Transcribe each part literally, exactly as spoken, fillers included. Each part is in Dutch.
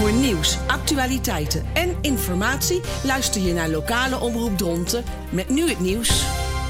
Voor nieuws, actualiteiten en informatie luister je naar Lokale Omroep Dronten met nu het nieuws.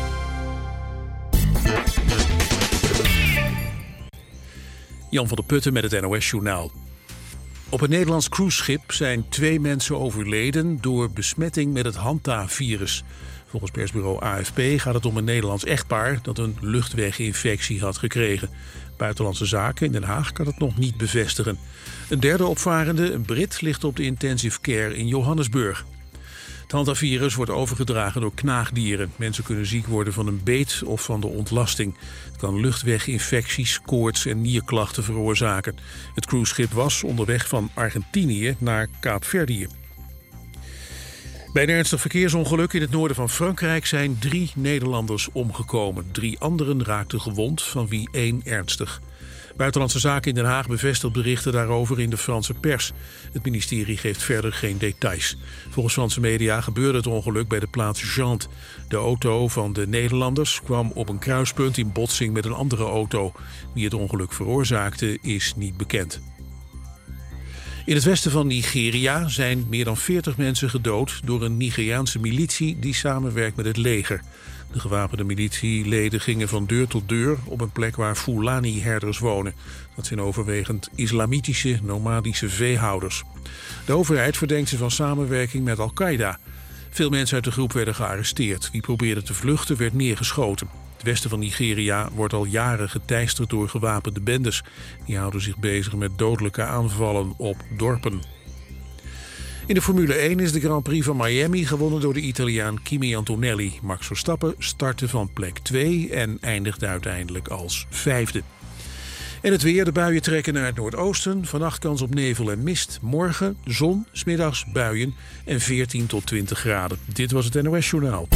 Jan van der Putten met het N O S-journaal. Op een Nederlands cruiseschip zijn twee mensen overleden door besmetting met het Hanta-virus. Volgens persbureau A F P gaat het om een Nederlands echtpaar dat een luchtweginfectie had gekregen. Buitenlandse Zaken in Den Haag kan het nog niet bevestigen. Een derde opvarende, een Brit, ligt op de intensive care in Johannesburg. Het Hanta-virus wordt overgedragen door knaagdieren. Mensen kunnen ziek worden van een beet of van de ontlasting. Het kan luchtweginfecties, koorts en nierklachten veroorzaken. Het cruiseschip was onderweg van Argentinië naar Kaapverdië. Bij een ernstig verkeersongeluk in het noorden van Frankrijk zijn drie Nederlanders omgekomen. Drie anderen raakten gewond, van wie één ernstig. Buitenlandse Zaken in Den Haag bevestigt berichten daarover in de Franse pers. Het ministerie geeft verder geen details. Volgens Franse media gebeurde het ongeluk bij de plaats Jantes. De auto van de Nederlanders kwam op een kruispunt in botsing met een andere auto. Wie het ongeluk veroorzaakte is niet bekend. In het westen van Nigeria zijn meer dan veertig mensen gedood door een Nigeriaanse militie die samenwerkt met het leger. De gewapende militieleden gingen van deur tot deur op een plek waar Fulani-herders wonen. Dat zijn overwegend islamitische, nomadische veehouders. De overheid verdenkt ze van samenwerking met Al-Qaeda. Veel mensen uit de groep werden gearresteerd. Wie probeerde te vluchten werd neergeschoten. Het westen van Nigeria wordt al jaren geteisterd door gewapende bendes. Die houden zich bezig met dodelijke aanvallen op dorpen. In de Formule één is de Grand Prix van Miami gewonnen door de Italiaan Kimi Antonelli. Max Verstappen startte van plek twee en eindigde uiteindelijk als vijfde. En het weer, de buien trekken naar het noordoosten. Vannacht kans op nevel en mist. Morgen zon, 's middags buien en veertien tot twintig graden. Dit was het N O S-journaal.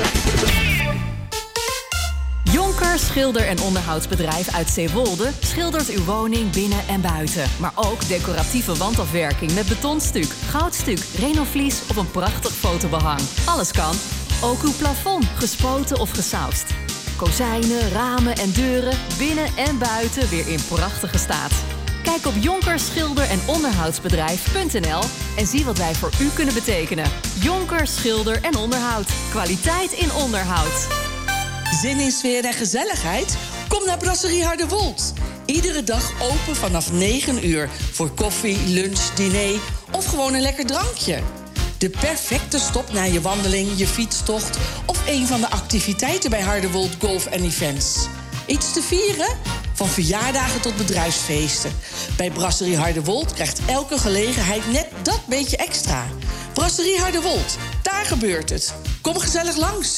Jonker Schilder- en Onderhoudsbedrijf uit Zeewolde schildert uw woning binnen en buiten. Maar ook decoratieve wandafwerking met betonstuk, goudstuk, renovlies of een prachtig fotobehang. Alles kan. Ook uw plafond, gespoten of gesausd. Kozijnen, ramen en deuren, binnen en buiten weer in prachtige staat. Kijk op jonker schilder en onderhoudsbedrijf punt n l en zie wat wij voor u kunnen betekenen. Jonker Schilder en Onderhoud. Kwaliteit in onderhoud. Zin in sfeer en gezelligheid? Kom naar Brasserie Harderwold. Iedere dag open vanaf negen uur voor koffie, lunch, diner of gewoon een lekker drankje. De perfecte stop na je wandeling, je fietstocht of een van de activiteiten bij Harderwold Golf en Events. Iets te vieren? Van verjaardagen tot bedrijfsfeesten. Bij Brasserie Harderwold krijgt elke gelegenheid net dat beetje extra. Brasserie Harderwold, daar gebeurt het. Kom gezellig langs.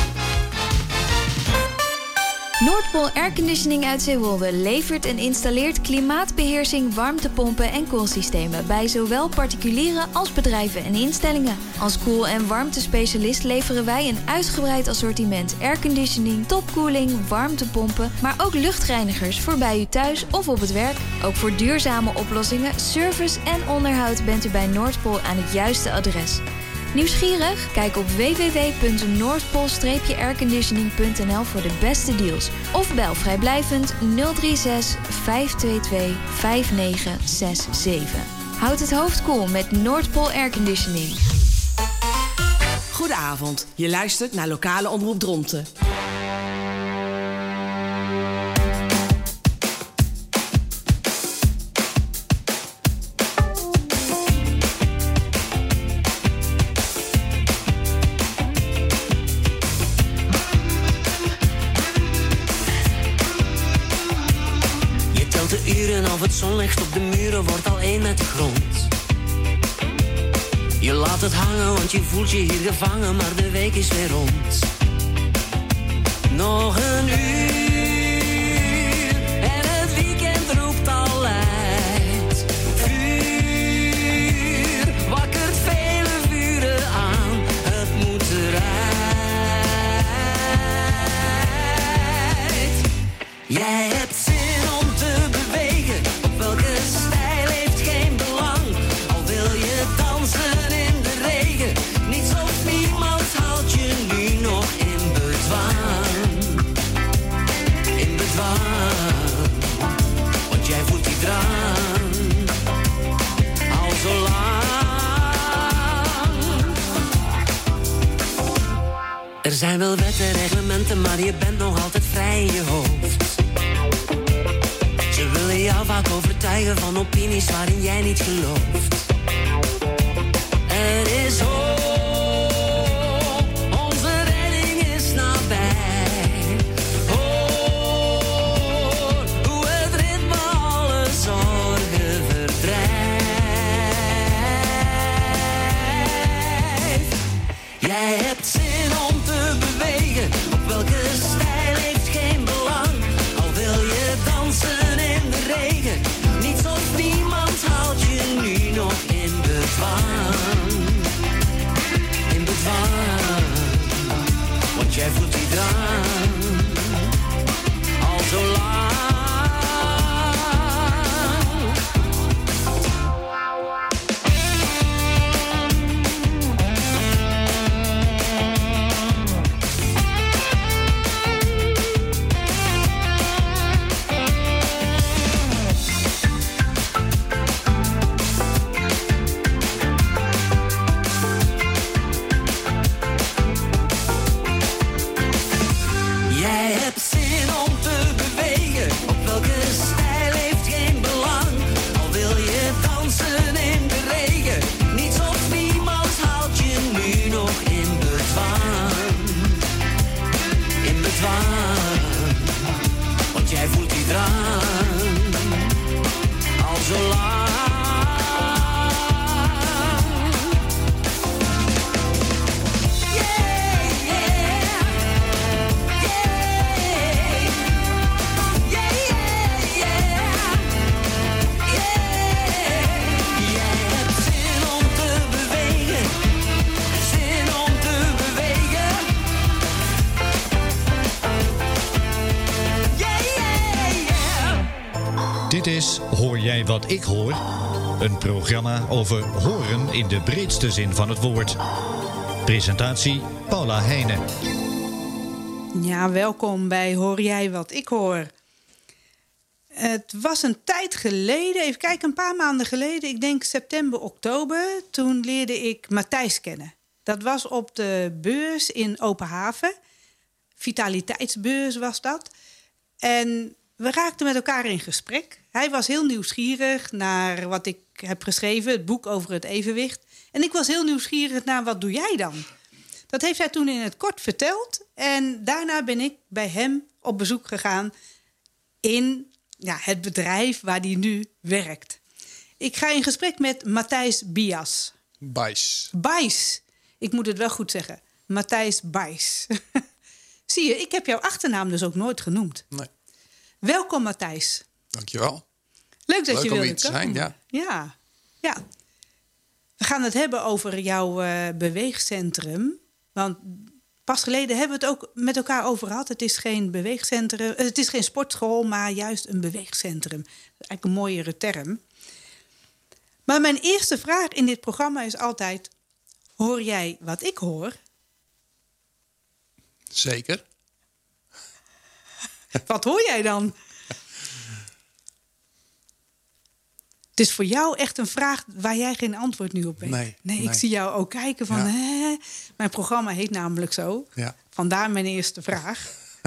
Noordpool Airconditioning uit Zeewolde levert en installeert klimaatbeheersing, warmtepompen en koelsystemen bij zowel particulieren als bedrijven en instellingen. Als koel- en warmtespecialist leveren wij een uitgebreid assortiment airconditioning, topkoeling, warmtepompen, maar ook luchtreinigers voor bij u thuis of op het werk. Ook voor duurzame oplossingen, service en onderhoud bent u bij Noordpool aan het juiste adres. Nieuwsgierig? Kijk op w w w punt noordpool airconditioning punt n l voor de beste deals. Of bel vrijblijvend nul drie zes vijf twee twee vijf negen zes zeven. Houd het hoofd koel met Noordpool Airconditioning. Goedenavond, je luistert naar Lokale Omroep Dronten. Of het zonlicht op de muren wordt al één met de grond. Je laat het hangen, want je voelt je hier gevangen, maar de week is weer rond. Nog een uur en het weekend roept al luid. Vuur wakkert vele vuren aan, het moet eruit. Jij hebt zin om te bewegen, op welke stijl heeft geen belang. Al wil je dansen in de regen, niets of niemand houdt je nu nog in bedwang. Er zijn wel wetten, reglementen, maar je bent nog altijd vrij in je hoofd. Ze willen jou vaak overtuigen van opinies waarin jij niet gelooft. Er is hoop, onze redding is nabij. Hoor hoe het ritme alle zorgen verdrijft. Jij hebt zin om te bewegen, op welke stijl heeft geen belang. Al wil je dansen in de regen, niets of niemand houdt je nu nog in bedwang. In bedwang, want jij voelt die drang al zo lang. Dit is Hoor jij wat ik hoor? Een programma over horen in de breedste zin van het woord. Presentatie Paula Heijnen. Ja, welkom bij Hoor jij wat ik hoor? Het was een tijd geleden, even kijken, een paar maanden geleden... ik denk september, oktober, toen leerde ik Matthijs kennen. Dat was op de beurs in Openhaven. Vitaliteitsbeurs was dat. En we raakten met elkaar in gesprek. Hij was heel nieuwsgierig naar wat ik heb geschreven, het boek over het evenwicht. En ik was heel nieuwsgierig naar wat doe jij dan? Dat heeft hij toen in het kort verteld. En daarna ben ik bij hem op bezoek gegaan in ja, het bedrijf waar hij nu werkt. Ik ga in gesprek met Matthijs Bias. Bijs. Bijs. Ik moet het wel goed zeggen. Matthijs Bijs. Zie je, ik heb jouw achternaam dus ook nooit genoemd. Nee. Welkom, Matthijs. Dankjewel. Leuk dat Leuk je om wilde hier te komen. zijn, ja. Ja, ja. We gaan het hebben over jouw uh, beweegcentrum. Want pas geleden hebben we het ook met elkaar over gehad. Het is geen beweegcentrum, uh, het is geen sportschool, maar juist een beweegcentrum. Dat is eigenlijk een mooiere term. Maar mijn eerste vraag in dit programma is altijd: hoor jij wat ik hoor? Zeker. Wat hoor jij dan? Het is voor jou echt een vraag waar jij geen antwoord nu op weet. Nee, nee, ik nee. zie jou ook kijken van... Ja. Hè? Mijn programma heet namelijk zo. Ja. Vandaar mijn eerste vraag.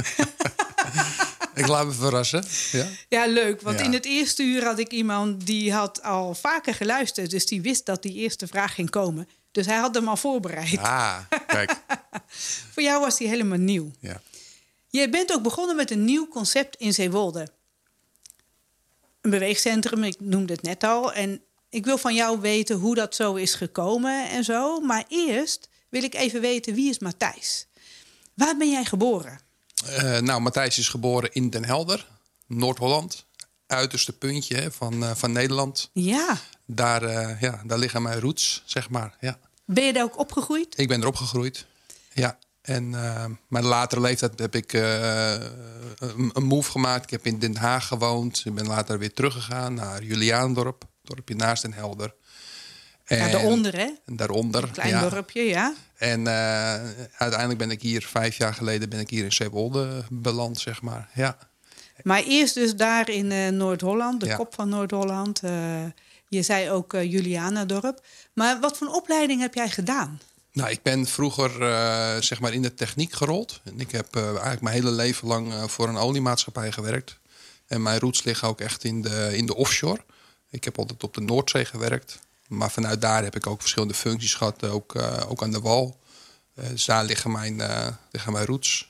Ik laat me verrassen. Ja, Ja, leuk. Want Ja. in het eerste uur had ik iemand die had al vaker geluisterd. Dus die wist dat die eerste vraag ging komen. Dus hij had hem al voorbereid. Ah, kijk. Voor jou was die helemaal nieuw. Ja. Je bent ook begonnen met een nieuw concept in Zeewolde. Een beweegcentrum, ik noemde het net al. En ik wil van jou weten hoe dat zo is gekomen en zo. Maar eerst wil ik even weten, wie is Matthijs? Waar ben jij geboren? Uh, nou, Matthijs is geboren in Den Helder, Noord-Holland. Uiterste puntje hè, van, uh, van Nederland. Ja. Daar, uh, ja, daar liggen mijn roots, zeg maar. Ja. Ben je daar ook opgegroeid? Ik ben erop gegroeid. Ja. En uh, maar de latere leeftijd heb ik uh, een, een move gemaakt. Ik heb in Den Haag gewoond. Ik ben later weer teruggegaan naar Juliaandorp. Dorpje naast Den Helder. En Ja, daaronder, hè? Daaronder, Een klein ja. dorpje, ja. En uh, uiteindelijk ben ik hier, vijf jaar geleden, ben ik hier in Zeewolde beland, zeg maar. Ja. Maar eerst dus daar in uh, Noord-Holland, de Ja. kop van Noord-Holland. Uh, je zei ook uh, Julianadorp. Maar wat voor een opleiding heb jij gedaan? Nou, ik ben vroeger uh, zeg maar in de techniek gerold. En ik heb uh, eigenlijk mijn hele leven lang uh, voor een oliemaatschappij gewerkt. En mijn roots liggen ook echt in de, in de offshore. Ik heb altijd op de Noordzee gewerkt. Maar vanuit daar heb ik ook verschillende functies gehad. Ook, uh, ook aan de wal. Uh, dus daar liggen mijn, uh, liggen mijn roots.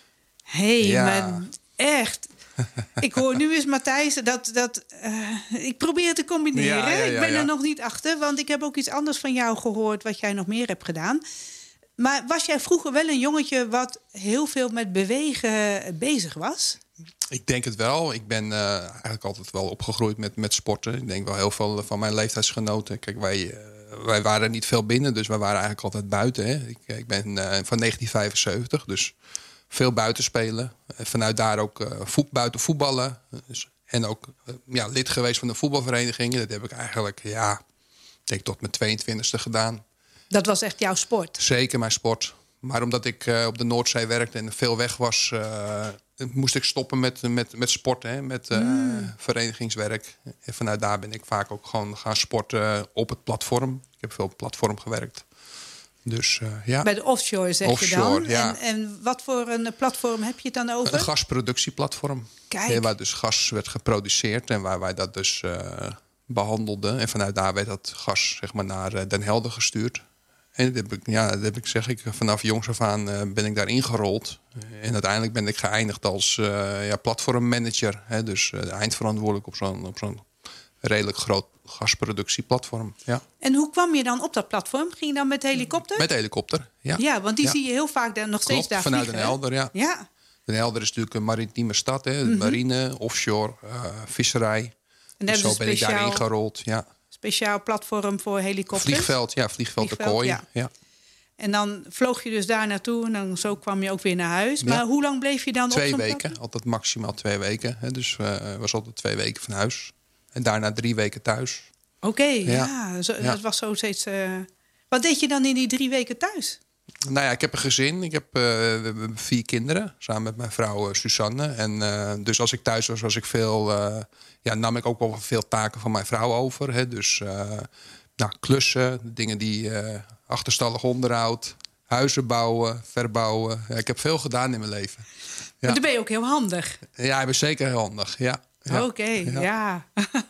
Hé, hey, ja. maar echt... Ik hoor nu eens, Matthijs, dat, dat uh, ik probeer het te combineren. Ja, ja, ja, ik ben ja. er nog niet achter, want ik heb ook iets anders van jou gehoord... wat jij nog meer hebt gedaan. Maar was jij vroeger wel een jongetje wat heel veel met bewegen bezig was? Ik denk het wel. Ik ben uh, eigenlijk altijd wel opgegroeid met, met sporten. Ik denk wel heel veel van mijn leeftijdsgenoten. Kijk, wij, uh, wij waren niet veel binnen, dus wij waren eigenlijk altijd buiten. Hè. Ik, ik ben uh, van negentien vijfenzeventig, dus... veel buiten spelen. Vanuit daar ook uh, voet, buiten voetballen. Dus, en ook uh, ja, lid geweest van de voetbalverenigingen. Dat heb ik eigenlijk, ja, ik denk tot mijn tweeëntwintigste gedaan. Dat was echt jouw sport? Zeker mijn sport. Maar omdat ik uh, op de Noordzee werkte en veel weg was... Uh, moest ik stoppen met, met, met sporten, hè, met uh, mm. verenigingswerk. En vanuit daar ben ik vaak ook gewoon gaan sporten op het platform. Ik heb veel op het platform gewerkt. Dus, uh, ja. Bij de offshore zeg offshore, je dan. Ja. En, en wat voor een platform heb je het dan over? Een gasproductieplatform. Kijk. Waar dus gas werd geproduceerd en waar wij dat dus uh, behandelden. En vanuit daar werd dat gas zeg maar, naar uh, Den Helder gestuurd. En dat heb ik, ja, dat heb ik, zeg ik, vanaf jongs af aan uh, ben ik daar ingerold. En uiteindelijk ben ik geëindigd als uh, ja, platformmanager. Hè, dus uh, eindverantwoordelijk op zo'n, op zo'n redelijk groot gasproductieplatform. Ja. En hoe kwam je dan op dat platform? Ging je dan met helikopter? Met helikopter, ja. Ja, want die ja. zie je heel vaak daar nog Klopt, steeds daar vanuit vliegen. Den Helder, ja. ja. Den Helder is natuurlijk een maritieme stad, hè. Mm-hmm. Marine, offshore, uh, visserij. En dus zo ben speciaal, ik daarin gerold, ja. Speciaal platform voor helikopters? Vliegveld, ja, vliegveld, vliegveld de Kooi. Ja. Ja. En dan vloog je dus daar naartoe en dan zo kwam je ook weer naar huis. Ja. Maar hoe lang bleef je dan twee op zo'n weken, platform? altijd maximaal twee weken. Hè. Dus uh, was altijd twee weken van huis. En daarna drie weken thuis. Oké, okay, ja. ja. Zo, ja. Dat was zo steeds... Uh... Wat deed je dan in die drie weken thuis? Nou ja, ik heb een gezin. Ik heb uh, vier kinderen, samen met mijn vrouw uh, Suzanne. En uh, dus als ik thuis was, was ik veel... Uh, ja, nam ik ook wel veel taken van mijn vrouw over. Hè. Dus uh, nou, klussen, dingen die uh, achterstallig onderhoud... huizen bouwen, verbouwen. Ja, ik heb veel gedaan in mijn leven. Ja. Maar dan ben je ook heel handig. Ja, ik ben zeker heel handig, ja. Ja. Oké, okay, ja. ja.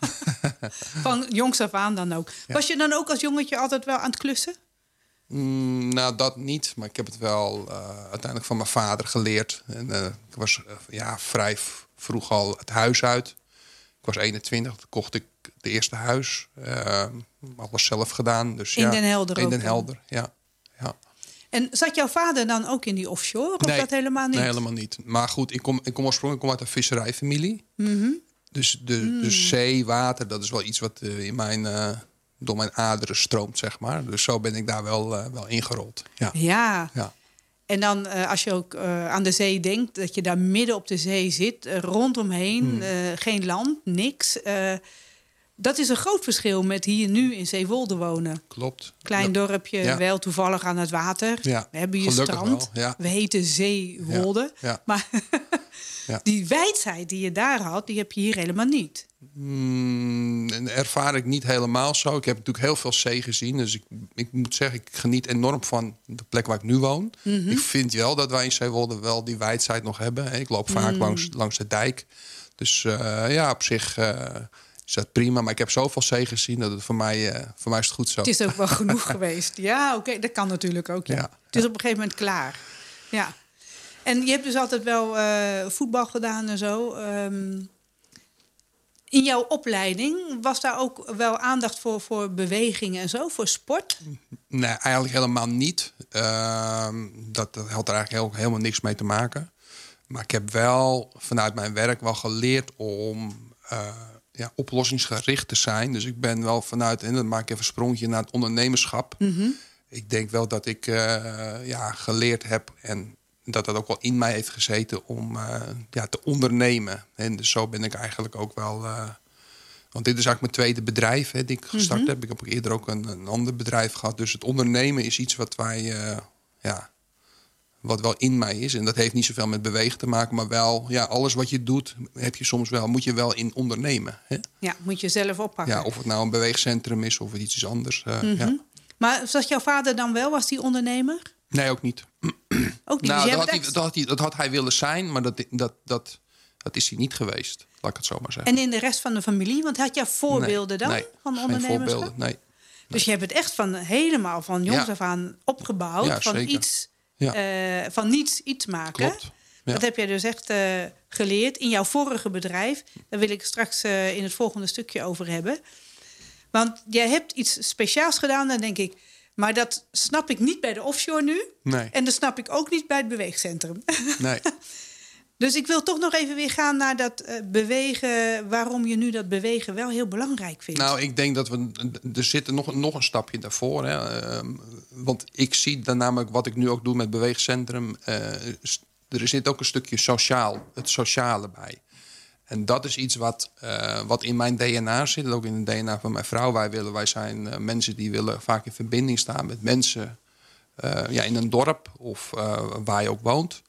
Van jongs af aan dan ook. Ja. Was je dan ook als jongetje altijd wel aan het klussen? Mm, nou, dat niet. Maar ik heb het wel uh, uiteindelijk van mijn vader geleerd. En, uh, ik was uh, ja, vrij vroeg al het huis uit. Ik was eenentwintig, toen kocht ik het eerste huis. Uh, alles zelf gedaan. Dus, in ja, Den Helder In ook Den dan. Helder, ja. ja. En zat jouw vader dan ook in die offshore? Of nee, dat helemaal niet? Nee, helemaal niet. Maar goed, ik kom, ik kom oorspronkelijk kom uit een visserijfamilie. Mm-hmm. Dus de, mm. de zee, water, dat is wel iets wat uh, in mijn, uh, door mijn aderen stroomt, zeg maar. Dus zo ben ik daar wel, uh, wel ingerold. Ja. ja. ja. En dan uh, als je ook uh, aan de zee denkt, dat je daar midden op de zee zit, uh, rondomheen, mm. uh, geen land, niks. Uh, dat is een groot verschil met hier nu in Zeewolde wonen. Klopt. Klein ja. dorpje, ja. wel toevallig aan het water. Ja. We hebben hier Gelukkig strand. wel, ja. We heten Zeewolde. Ja. Ja. Maar ja. die wijdheid die je daar had, die heb je hier helemaal niet. Mm, ervaar ik niet helemaal zo. Ik heb natuurlijk heel veel zee gezien. Dus ik, ik moet zeggen, ik geniet enorm van de plek waar ik nu woon. Mm-hmm. Ik vind wel dat wij in Zeewolde wel die wijdheid nog hebben. Ik loop vaak mm. langs, langs de dijk. Dus uh, ja, op zich... Uh, is dat prima, maar ik heb zoveel zee gezien dat het voor mij, uh, voor mij is het goed zo. Het is ook wel genoeg geweest. Ja, oké, okay, dat kan natuurlijk ook. Ja. Ja, het is op een gegeven moment klaar. Ja. En je hebt dus altijd wel uh, voetbal gedaan en zo. Um, in jouw opleiding was daar ook wel aandacht voor, voor bewegingen en zo, voor sport? Nee, eigenlijk helemaal niet. Uh, dat, dat had er eigenlijk heel, helemaal niks mee te maken. Maar ik heb wel vanuit mijn werk wel geleerd om... Uh, Ja, oplossingsgericht te zijn. Dus ik ben wel vanuit, en dan maak ik even een sprongje naar het ondernemerschap. Mm-hmm. Ik denk wel dat ik uh, ja, geleerd heb en dat dat ook wel in mij heeft gezeten om uh, ja, te ondernemen. En dus zo ben ik eigenlijk ook wel... Uh, want dit is eigenlijk mijn tweede bedrijf hè, die ik gestart mm-hmm. heb. Ik heb ook eerder ook een, een ander bedrijf gehad. Dus het ondernemen is iets wat wij... Uh, ja, wat wel in mij is. En dat heeft niet zoveel met bewegen te maken. Maar wel, ja, alles wat je doet, heb je soms wel, moet je wel in ondernemen. Hè? Ja, moet je zelf oppakken. Ja, of het nou een beweegcentrum is of iets anders. Uh, mm-hmm. ja. Maar was jouw vader dan wel, was die ondernemer? Nee, ook niet. Ook niet. Nou, Dus dat, had echt... hij, dat, had hij, dat had hij willen zijn, maar dat, dat, dat, dat is hij niet geweest. Laat ik het zo maar zeggen. En in de rest van de familie? Want had jij voorbeelden nee, dan nee, van geen ondernemerschap? voorbeelden, nee. Dus je hebt het echt van helemaal van jongs Ja. af aan opgebouwd. Ja, van, zeker. iets, Ja. uh, van niets iets maken. Klopt. Ja. Dat heb jij dus echt uh, geleerd in jouw vorige bedrijf. Daar wil ik straks uh, in het volgende stukje over hebben. Want jij hebt iets speciaals gedaan, dan denk ik... maar dat snap ik niet bij de offshore nu. Nee. En dat snap ik ook niet bij het beweegcentrum. Nee. Dus ik wil toch nog even weer gaan naar dat uh, bewegen... waarom je nu dat bewegen wel heel belangrijk vindt. Nou, ik denk dat we... Er zit nog, nog een stapje daarvoor. Hè. Uh, want ik zie dan namelijk wat ik nu ook doe met het beweegcentrum... Uh, er zit ook een stukje sociaal, het sociale bij. En dat is iets wat, uh, wat in mijn D N A zit. Ook in het D N A van mijn vrouw. Wij, willen, wij zijn uh, mensen die willen vaak in verbinding staan met mensen... Uh, ja, in een dorp of uh, waar je ook woont.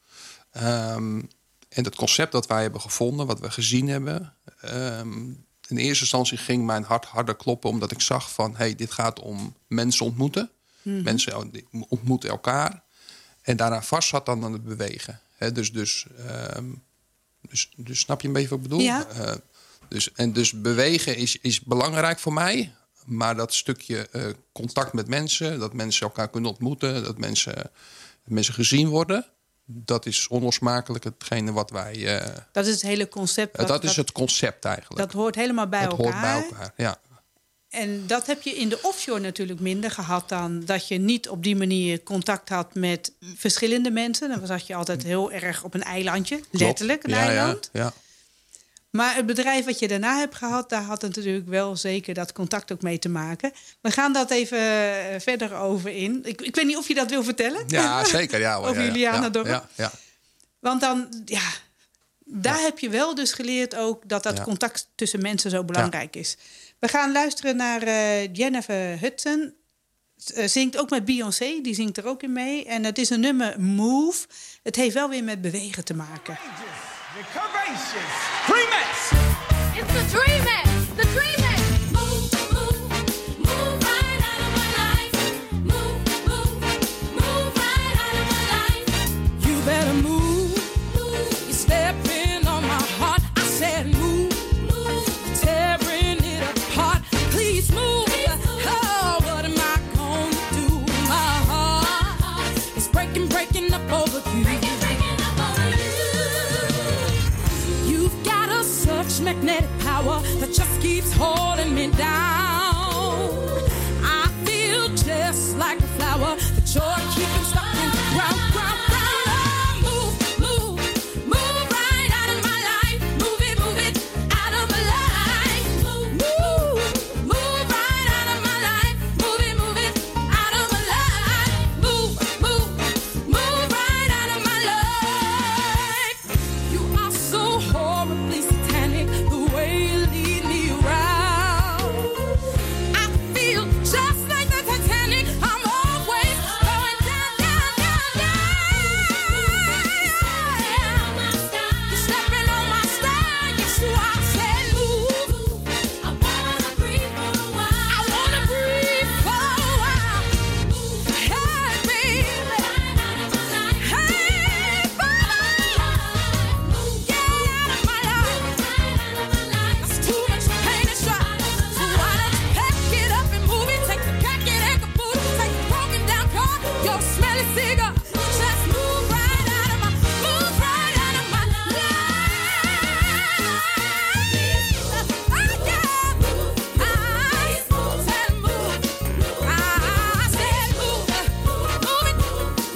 Um, en het concept dat wij hebben gevonden, wat we gezien hebben... Um, in eerste instantie ging mijn hart harder kloppen... omdat ik zag van, hey, dit gaat om mensen ontmoeten. Mm-hmm. Mensen ontmoeten elkaar. En daaraan vast zat dan aan het bewegen. He, dus, dus, um, dus, dus snap je een beetje wat ik bedoel? Ja. Uh, dus, en dus bewegen is, is belangrijk voor mij... Maar dat stukje uh, contact met mensen, dat mensen elkaar kunnen ontmoeten... dat mensen, dat mensen gezien worden... dat is onlosmakelijk hetgene wat wij... Uh, dat is het hele concept. Wat, dat is wat, het concept eigenlijk. Dat hoort helemaal bij dat elkaar. hoort bij elkaar, ja. En dat heb je in de offshore natuurlijk minder gehad dan... dat je niet op die manier contact had met verschillende mensen. Dan zat je altijd heel erg op een eilandje. Klopt. Letterlijk een ja, eiland. Ja, ja. Maar het bedrijf wat je daarna hebt gehad... daar had het natuurlijk wel zeker dat contact ook mee te maken. We gaan dat even verder over in. Ik, ik weet niet of je dat wil vertellen. Ja, zeker. Ja, hoor, over ja, Julianadorp. Ja, ja, ja. Want dan, ja, daar ja. heb je wel dus geleerd ook... dat dat ja. contact tussen mensen zo belangrijk ja. is. We gaan luisteren naar uh, Jennifer Hudson. Uh, zingt ook met Beyoncé, die zingt er ook in mee. En het is een nummer Move. Het heeft wel weer met bewegen te maken. The Courageous Dreamers. It's the Dreamers. The Dreamers. Move, move, move right out of my life. Move, move, move right out of my life. You better move. Move. You're stepping on my heart. I said move. Move. Tearing it apart. Please move. Please move. Oh, what am I gonna do? My heart is breaking, breaking up over you. Breaking, breaking up over you. Such magnetic power that just keeps holding me down. I feel just like a flower, the joy keeping stuck in the ground, ground, ground. Oh, move, move, move right out of my life. Move it, move it out of my life. Move, move, move right out of my life. Move it, move it out of my life. Move, move, move right out of my life. You are so horribly the way you lead me around. I feel just like the Titanic. I'm always going down, down, down, down. You're stepping on my style. Yes, you are. Say move. I wanna breathe for a while. I wanna breathe for a while. Hey, baby. Hey, Baba. Get out of my life. That's too much pain and strife. So why don't you pack it up and move it? Take the packet and caboodle. Take the broken down car, your smelly cigar. Just move right out of my, move right out of my life. I can't move. I said move. I said move. Move it.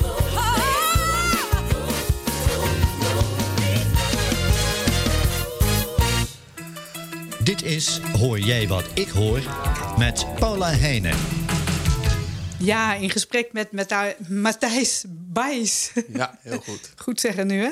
Dit is Hoor jij wat ik hoor met Paula Heijnen. Ja, in gesprek met, met uh, Matthijs Bijs. Ja, heel goed. Goed zeggen nu, hè?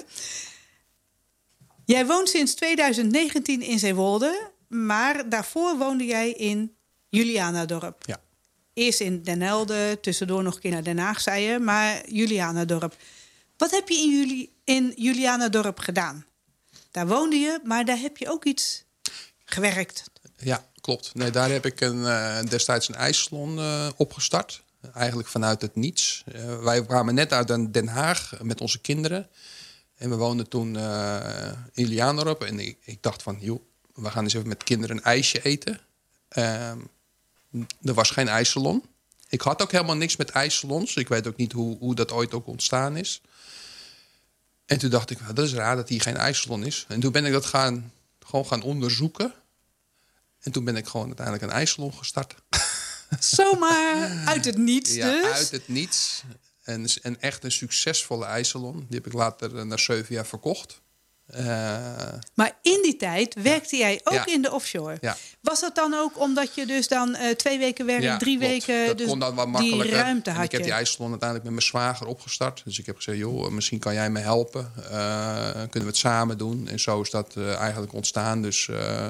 Jij woont sinds twintig negentien in Zeewolde, maar daarvoor woonde jij in Julianadorp. Ja. Eerst in Den Helder, tussendoor nog een keer naar Den Haag, zei je, maar Julianadorp. Wat heb je in, Juli, in Julianadorp gedaan? Daar woonde je, maar daar heb je ook iets gewerkt. Ja, klopt. Nee, daar heb ik een, uh, destijds een ijssalon uh, opgestart. Eigenlijk vanuit het niets. Uh, wij kwamen net uit Den Haag met onze kinderen. En we woonden toen uh, in Juliaandorp. En ik, ik dacht van, joh, we gaan eens even met kinderen een ijsje eten. Uh, er was geen ijssalon. Ik had ook helemaal niks met ijssalons. Ik weet ook niet hoe, hoe dat ooit ook ontstaan is. En toen dacht ik, nou, dat is raar dat hier geen ijssalon is. En toen ben ik dat gaan, gewoon gaan onderzoeken. En toen ben ik gewoon uiteindelijk een ijssalon gestart. Zomaar uit het niets ja, dus? uit het niets. En, en echt een succesvolle ijssalon. Die heb ik later na zeven jaar verkocht. Uh, maar in die tijd werkte jij ook ja. in de offshore. Ja. Was dat dan ook omdat je dus dan uh, twee weken werk, ja, drie klopt. weken dat dus kon dan wat die makkelijker. ruimte en had ik heb je? die ijssalon uiteindelijk met mijn zwager opgestart. Dus ik heb gezegd, joh, misschien kan jij me helpen. Uh, kunnen we het samen doen. En zo is dat uh, eigenlijk ontstaan. Dus uh,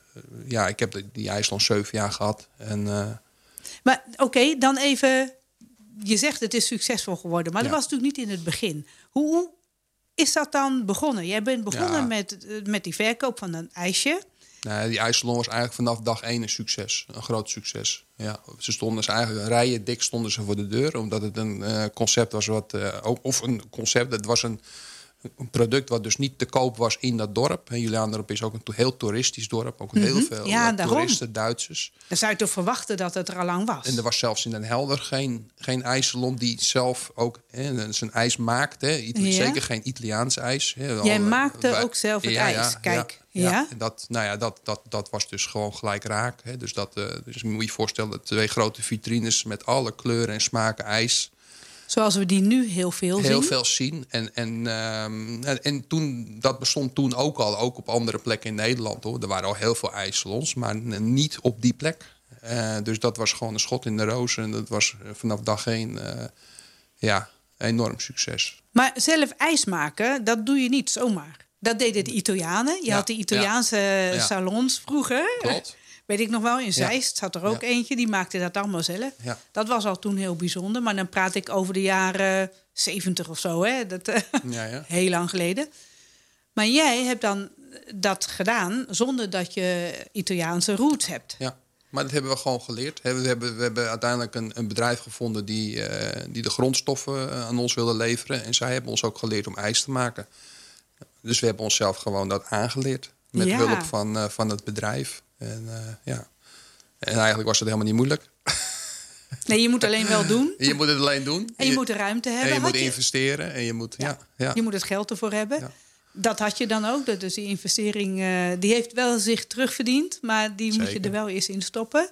ja, ik heb die, die ijssalon zeven jaar gehad. En, uh, maar oké, okay, dan even... Je zegt het is succesvol geworden. Maar ja. dat was natuurlijk niet in het begin. Hoe, hoe is dat dan begonnen? Jij bent begonnen ja. met, met die verkoop van een ijsje. Nou, die ijssalon was eigenlijk vanaf dag één een succes. Een groot succes. Ja, ze stonden ze eigenlijk rijen dik stonden ze voor de deur. Omdat het een uh, concept was wat... Uh, of een concept, het was een, een product wat dus niet te koop was in dat dorp. En Juliaandorp is ook een heel toeristisch dorp. Ook heel Mm-hmm. veel ja, uh, toeristen, Duitsers. Dan zou je toch verwachten dat het er al lang was? En er was zelfs in Den Helder geen, geen ijssalon die zelf ook hè, zijn ijs maakte. Ja? Zeker geen Italiaans ijs. Hè. Jij Al, maakte wij, ook zelf het ja, ijs, ja, kijk. Ja, ja. ja. En dat, nou ja, dat, dat, dat was dus gewoon gelijk raak. Hè. Dus, dat, uh, dus je moet je voorstellen, twee grote vitrines met alle kleuren en smaken ijs. Zoals we die nu heel veel zien. Heel veel zien. En, en, um, en toen, dat bestond toen ook al, ook op andere plekken in Nederland. Hoor. Er waren al heel veel ijssalons, maar niet op die plek. Uh, dus dat was gewoon een schot in de roos. En dat was vanaf dag één uh, ja, enorm succes. Maar zelf ijs maken, dat doe je niet zomaar. Dat deden de Italianen. Je ja, had de Italiaanse ja. salons vroeger. Klopt. Weet ik nog wel, in Zeist zat er ook ja. eentje. Die maakte dat allemaal zelf. Ja. Dat was al toen heel bijzonder. Maar dan praat ik over de jaren zeventig of zo. Hè? Dat, ja, ja. Heel lang geleden. Maar jij hebt dan dat gedaan zonder dat je Italiaanse roots hebt. Ja, maar dat hebben we gewoon geleerd. We hebben, we hebben uiteindelijk een, een bedrijf gevonden die, uh, die de grondstoffen aan ons wilde leveren. En zij hebben ons ook geleerd om ijs te maken. Dus we hebben onszelf gewoon dat aangeleerd. Met ja. hulp van, uh, van het bedrijf. En, uh, ja. en eigenlijk was het helemaal niet moeilijk. Nee, je moet alleen wel doen. Je moet het alleen doen. En je, je moet de ruimte hebben. En je had moet je... investeren. En je, moet, ja. Ja, ja. je moet het geld ervoor hebben. Ja. Dat had je dan ook. Dus die investering uh, die heeft wel zich terugverdiend. Maar die Zeker. moet je er wel eerst in stoppen.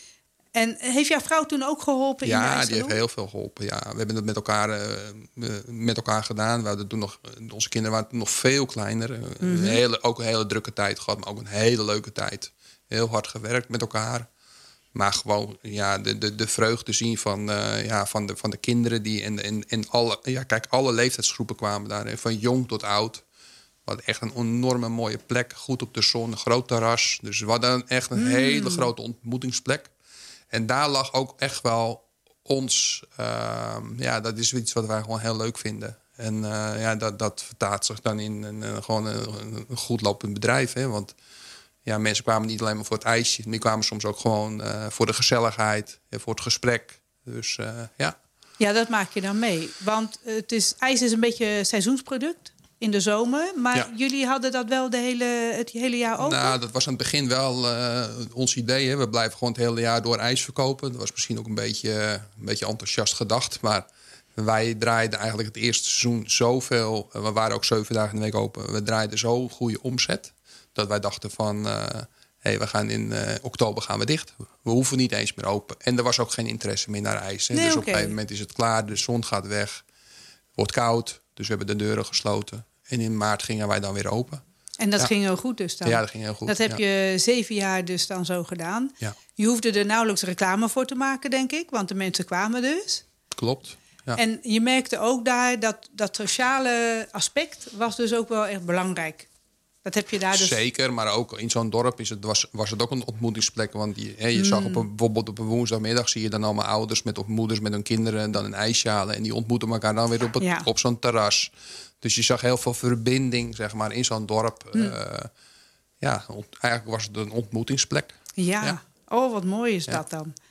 En heeft jouw vrouw toen ook geholpen? Ja, in de die ijssalon? heeft heel veel geholpen. Ja. We hebben het met elkaar, uh, met elkaar gedaan. We hadden toen nog, onze kinderen waren toen nog veel kleiner. Mm-hmm. Een hele, ook een hele drukke tijd gehad, maar ook een hele leuke tijd. Heel hard gewerkt met elkaar. Maar gewoon ja, de, de, de vreugde zien van, uh, ja, van, de, van de kinderen. Die en, en, en alle, ja, kijk, alle leeftijdsgroepen kwamen daar. Van jong tot oud. We hadden echt een enorme mooie plek. Goed op de zon, een groot terras. Dus we hadden echt een mm. hele grote ontmoetingsplek. En daar lag ook echt wel ons... Uh, ja, dat is iets wat wij gewoon heel leuk vinden. En uh, ja, dat, dat vertaalt zich dan in een, een, gewoon een, een goed lopend bedrijf. Hè? Want ja, mensen kwamen niet alleen maar voor het ijsje. Die kwamen soms ook gewoon uh, voor de gezelligheid. En voor het gesprek. Dus uh, ja. Ja, dat maak je dan mee. Want het is, ijs is een beetje een seizoensproduct in de zomer. Maar ja. jullie hadden dat wel de hele, het hele jaar open? Nou, dat was aan het begin wel uh, ons idee. Hè. We blijven gewoon het hele jaar door ijs verkopen. Dat was misschien ook een beetje, uh, een beetje enthousiast gedacht. Maar wij draaiden eigenlijk het eerste seizoen zoveel. Uh, we waren ook zeven dagen in de week open. We draaiden zo goede omzet. Dat wij dachten van... Uh, hey, we gaan in uh, oktober gaan we dicht. We hoeven niet eens meer open. En er was ook geen interesse meer naar ijs. Hè. Nee, dus okay. op een gegeven moment is het klaar. De zon gaat weg. Het wordt koud. Dus we hebben de deuren gesloten. En in maart gingen wij dan weer open. En dat ja. ging heel goed dus dan? Ja, dat ging heel goed. Dat heb ja. je zeven jaar dus dan zo gedaan. Ja. Je hoefde er nauwelijks reclame voor te maken, denk ik. Want de mensen kwamen dus. Klopt. Ja. En je merkte ook daar dat dat sociale aspect was dus ook wel echt belangrijk. Dat heb je daar dus... Zeker, maar ook in zo'n dorp is het, was, was het ook een ontmoetingsplek. Want je, hè, je mm. zag op een, bijvoorbeeld op een woensdagmiddag... zie je dan allemaal ouders met of moeders met hun kinderen... en dan een ijsje halen. En die ontmoeten elkaar dan weer op, het, ja. op zo'n terras. Dus je zag heel veel verbinding, zeg maar, in zo'n dorp. Mm. Uh, ja, eigenlijk was het een ontmoetingsplek. Ja. ja, oh, wat mooi is ja. dat dan.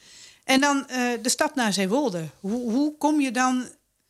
En dan uh, de stap naar Zeewolde. Hoe, hoe kom je dan,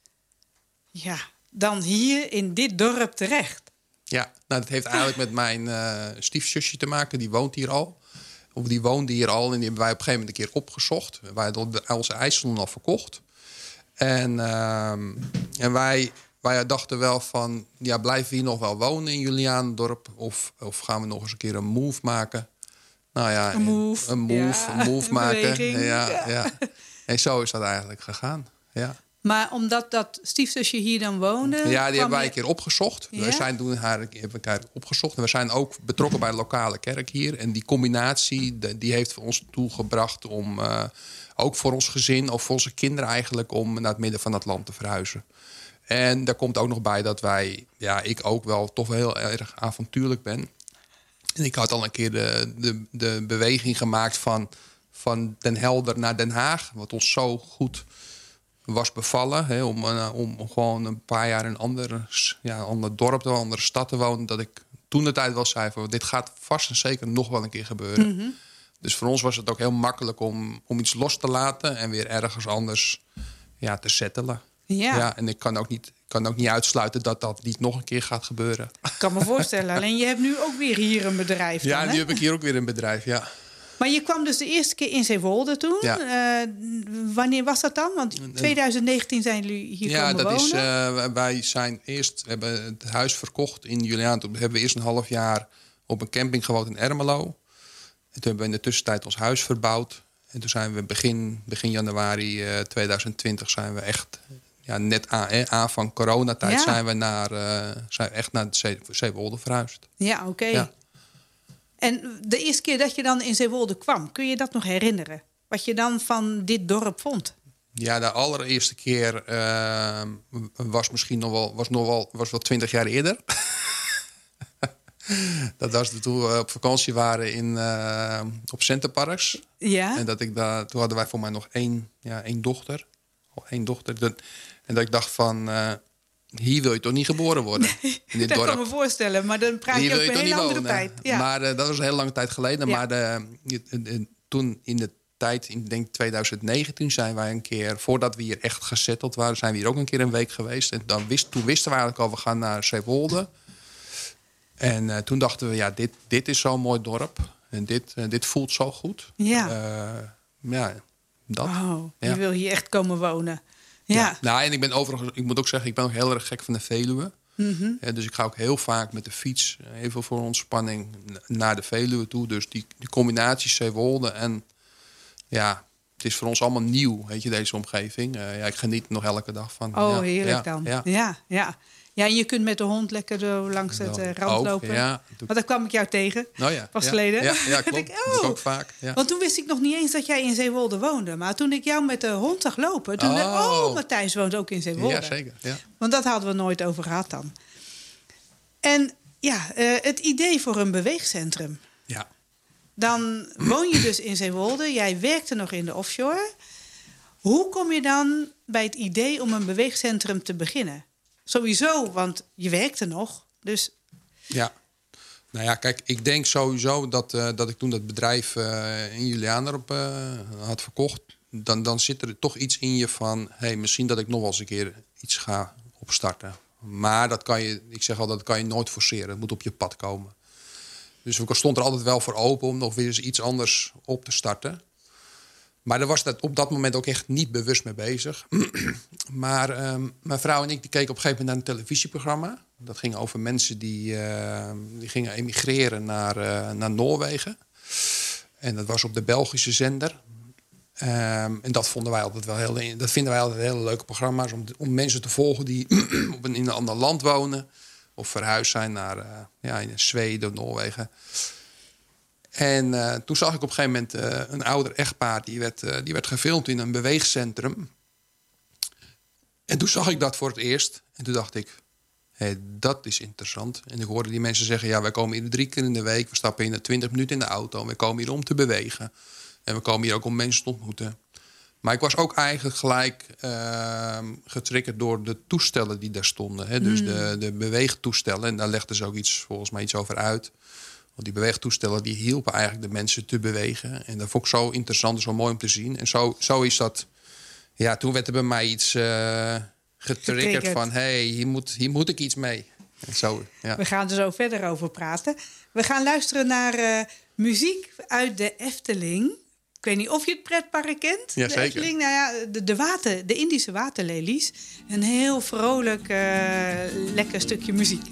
ja, dan hier in dit dorp terecht? Ja, nou, dat heeft eigenlijk met mijn uh, stiefzusje te maken. Die woont hier al. Of die woonde hier al en die hebben wij op een gegeven moment een keer opgezocht. Wij hadden onze ijssalon al verkocht. En, uh, en wij, wij dachten wel van, ja, blijven we hier nog wel wonen in Juliaandorp? Of, of gaan we nog eens een keer een move maken? Nou ja, een move, een move, ja, een move een maken. beweging, Ja, ja. ja. En zo is dat eigenlijk gegaan. Ja. Maar omdat dat stiefzusje hier dan woonde... Ja, die kwam hebben wij je- een keer opgezocht. Ja? We zijn toen haar hebben elkaar opgezocht. En we zijn ook betrokken bij de lokale kerk hier. En die combinatie de- die heeft voor ons toegebracht om... Uh, ook voor ons gezin of voor onze kinderen eigenlijk... om naar het midden van het land te verhuizen. En daar komt ook nog bij dat wij... ja, ik ook wel toch wel heel erg avontuurlijk ben. En ik had al een keer de, de, de beweging gemaakt van, van Den Helder naar Den Haag. Wat ons zo goed was bevallen. Hè, om, uh, om gewoon een paar jaar in een ander, ja, een ander dorp, een andere stad te wonen. Dat ik toen de tijd wel zei van dit gaat vast en zeker nog wel een keer gebeuren. Mhm. Dus voor ons was het ook heel makkelijk om, om iets los te laten. En weer ergens anders ja, te settelen. Ja. Ja, en ik kan ook niet... kan ook niet uitsluiten dat dat niet nog een keer gaat gebeuren. Ik kan me voorstellen. Alleen je hebt nu ook weer hier een bedrijf. Ja, dan, nu hè? heb ik hier ook weer een bedrijf, ja. Maar je kwam dus de eerste keer in Zeewolde toen. Ja. Eh, wanneer was dat dan? Want twintig negentien zijn jullie hier Ja, komen dat wonen. is, uh, wij zijn eerst, we hebben het huis verkocht in Juliaan. Toen hebben we eerst een half jaar op een camping gewoond in Ermelo. En toen hebben we in de tussentijd ons huis verbouwd. En toen zijn we begin, begin januari uh, twintig twintig zijn we echt... Ja, net aan, eh, aanvang coronatijd Ja. zijn we naar, uh, zijn we echt naar Zee, Zeewolde verhuisd. Ja, oké. Ja. En de eerste keer dat je dan in Zeewolde kwam, kun je dat nog herinneren? Wat je dan van dit dorp vond? Ja, de allereerste keer uh, was misschien nog wel, was nog wel, was wel twintig jaar eerder. Dat was toen we op vakantie waren in, uh, op Centerparks. Ja. En dat ik daar, toen hadden wij voor mij nog één, ja, één dochter. Eén dochter. Dat- En dat ik dacht van, uh, hier wil je toch niet geboren worden? In dit dat dorp. kan me voorstellen, maar dan praat Hier je wil over je een toch hele niet andere wonen. tijd. Ja. Maar uh, dat was een hele lange tijd geleden. Ja. Maar de, de- de- toen in de tijd, in denk twintig negentien zijn wij een keer... voordat we hier echt gesetteld waren, zijn we hier ook een keer een week geweest. En dan wist, toen wisten we eigenlijk al, we gaan naar Zeewolde. En uh, toen dachten we, ja, dit, dit is zo'n mooi dorp. En dit, uh, dit voelt zo goed. Ja. Uh, ja, dat. Oh, je Ja. wil hier echt komen wonen. Ja. Nou, en ik ben overigens, ik moet ook zeggen, ik ben ook heel erg gek van de Veluwe. Mhm. Ja, dus ik ga ook heel vaak met de fiets, heel veel voor ontspanning, n- naar de Veluwe toe. Dus die, die combinatie Zeewolde en ja, het is voor ons allemaal nieuw, weet je, deze omgeving. Uh, ja, ik geniet er nog elke dag van. Oh, ja, heerlijk ja, dan. Ja. Ja, ja. Ja, en je kunt met de hond lekker zo langs het Wel, eh, rand ook, lopen. ja. Want daar kwam ik jou tegen. Nou ja, Pas ja, geleden. Ja, ja Dat klopt. ik, Dat doe ik oh. ook vaak. Ja. Want toen wist ik nog niet eens dat jij in Zeewolde woonde. Maar toen ik jou met de hond zag lopen... toen dacht ik, Oh. oh, Matthijs woont ook in Zeewolde. Ja, zeker. Ja. Want dat hadden we nooit over gehad dan. En ja, eh, het idee voor een beweegcentrum. Ja. Dan woon je dus in Zeewolde. Jij werkte nog in de offshore. Hoe kom je dan bij het idee om een beweegcentrum te beginnen? Sowieso, want je werkte nog. Dus Ja. Nou ja, kijk, ik denk sowieso dat, uh, dat ik toen dat bedrijf uh, in Juliaandorp uh, had verkocht. Dan, dan zit er toch iets in je van, hey, misschien dat ik nog wel eens een keer iets ga opstarten. Maar dat kan je, ik zeg al, dat kan je nooit forceren. Het moet op je pad komen. Dus ik stond er altijd wel voor open om nog weer eens iets anders op te starten. Maar daar was dat op dat moment ook echt niet bewust mee bezig. Maar um, mijn vrouw en ik die keken op een gegeven moment naar een televisieprogramma. Dat ging over mensen die, uh, die gingen emigreren naar, uh, naar Noorwegen. En dat was op de Belgische zender. Um, en dat vonden wij altijd wel heel, dat vinden wij altijd hele leuke programma's om, om mensen te volgen die op een, in een ander land wonen of verhuisd zijn naar uh, ja, in Zweden, Noorwegen. En uh, toen zag ik op een gegeven moment uh, een ouder echtpaar die werd, uh, die werd gefilmd in een beweegcentrum. En toen zag ik dat voor het eerst en toen dacht ik, hé, dat is interessant. En ik hoorde die mensen zeggen, ja, wij komen hier drie keer in de week, we stappen in twintig minuten in de auto en we komen hier om te bewegen. En we komen hier ook om mensen te ontmoeten. Maar ik was ook eigenlijk gelijk uh, getriggerd door de toestellen die daar stonden. Hè? Dus Mm. de, de beweegtoestellen. En daar legden ze ook iets, volgens mij iets over uit. Want die beweegtoestellen die hielpen eigenlijk de mensen te bewegen. En dat vond ik zo interessant en zo mooi om te zien. En zo, zo is dat... Ja, toen werd er bij mij iets uh, getriggerd Getriggerd. van... hé, hey, hier, moet, hier moet ik iets mee. En zo, ja. We gaan er zo verder over praten. We gaan luisteren naar uh, muziek uit de Efteling. Ik weet niet of je het pretpark kent. Ja, de zeker. Efteling, nou ja, de, de, water, de Indische waterlelies. Een heel vrolijk, uh, lekker stukje muziek.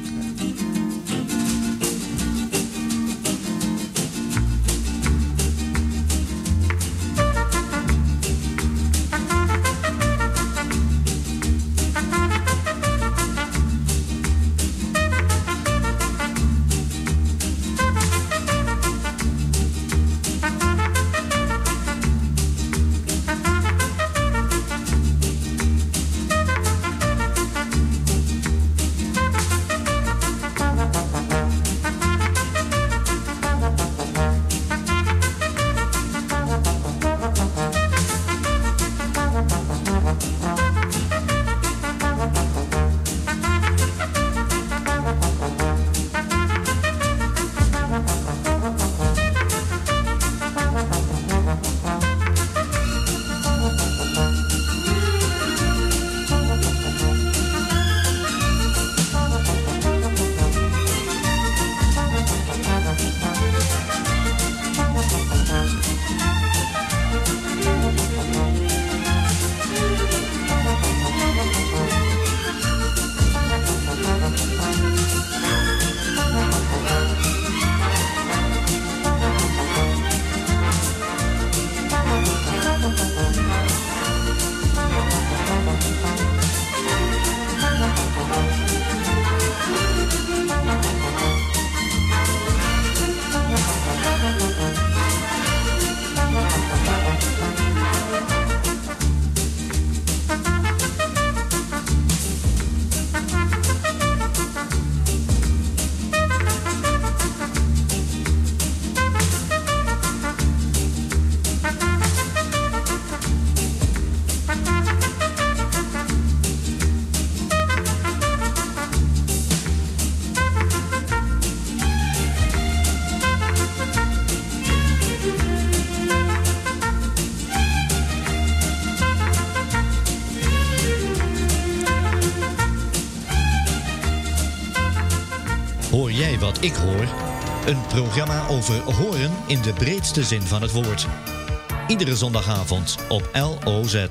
Hoor jij wat ik hoor? Een programma over horen in de breedste zin van het woord. Iedere zondagavond op L O Z.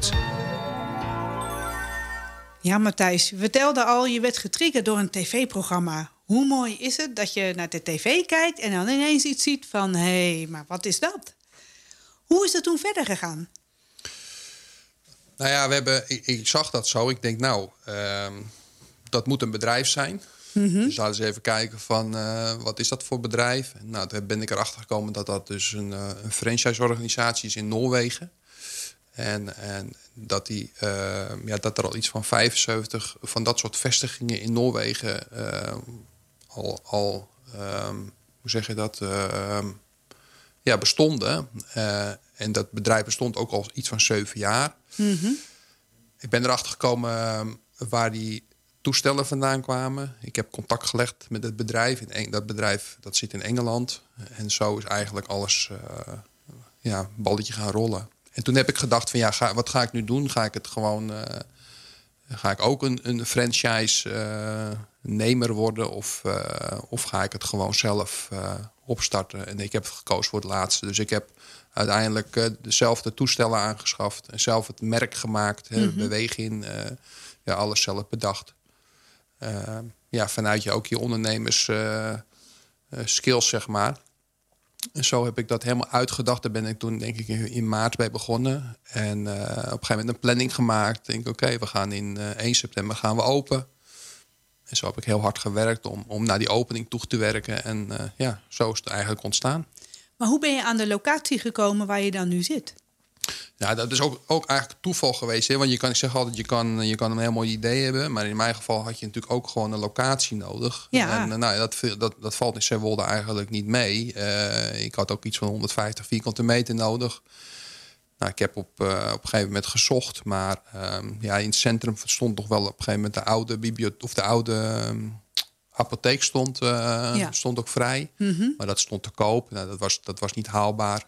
Ja, Matthijs, je vertelde al, je werd getriggerd door een tv-programma. Hoe mooi is het dat je naar de tv kijkt en dan ineens iets ziet van... hé, hey, maar wat is dat? Hoe is het toen verder gegaan? Nou ja, we hebben, ik, ik zag dat zo. Ik denk, nou, uh, dat moet een bedrijf zijn. Mm-hmm. Dus laten we eens even kijken van, uh, wat is dat voor bedrijf? Nou, toen ben ik erachter gekomen dat dat dus een, uh, een franchise-organisatie is in Noorwegen. En, en dat, die, uh, ja, dat er al iets van vijfenzeventig van dat soort vestigingen in Noorwegen uh, al, al um, hoe zeg je dat, uh, ja, bestonden. Uh, en dat bedrijf bestond ook al iets van zeven jaar. Mm-hmm. Ik ben erachter gekomen uh, waar die toestellen vandaan kwamen. Ik heb contact gelegd met het bedrijf. In Eng- dat bedrijf dat zit in Engeland. En zo is eigenlijk alles uh, ja, balletje gaan rollen. En toen heb ik gedacht van ja, ga, wat ga ik nu doen? Ga ik het gewoon, uh, ga ik ook een, een franchise uh, nemer worden of, uh, of ga ik het gewoon zelf uh, opstarten? En ik heb gekozen voor het laatste. Dus ik heb uiteindelijk uh, dezelfde toestellen aangeschaft en zelf het merk gemaakt, mm-hmm. uh, beweging, uh, ja, alles zelf bedacht. Uh, ja, vanuit je ook je ondernemers uh, uh, skills, zeg maar. En zo heb ik dat helemaal uitgedacht. Daar ben ik toen, denk ik, in maart bij begonnen. En uh, op een gegeven moment een planning gemaakt. Ik denk, oké, okay, we gaan in uh, één september gaan we open. En zo heb ik heel hard gewerkt om, om naar die opening toe te werken. En uh, ja, zo is het eigenlijk ontstaan. Maar hoe ben je aan de locatie gekomen waar je dan nu zit? Ja, dat is ook, ook eigenlijk toeval geweest. Hè? Want je kan, ik zeg altijd, je kan, je kan een heel mooi idee hebben. Maar in mijn geval had je natuurlijk ook gewoon een locatie nodig. Ja. En nou, dat, dat, dat valt in Zeewolde eigenlijk niet mee. Uh, ik had ook iets van honderdvijftig vierkante meter nodig. Nou, ik heb op, uh, op een gegeven moment gezocht. Maar um, ja, in het centrum stond nog wel op een gegeven moment de oude bibliotheek of de oude um, apotheek stond, uh, Ja. stond ook vrij. Mhm. Maar dat stond te koop. Nou, dat, was, dat was niet haalbaar.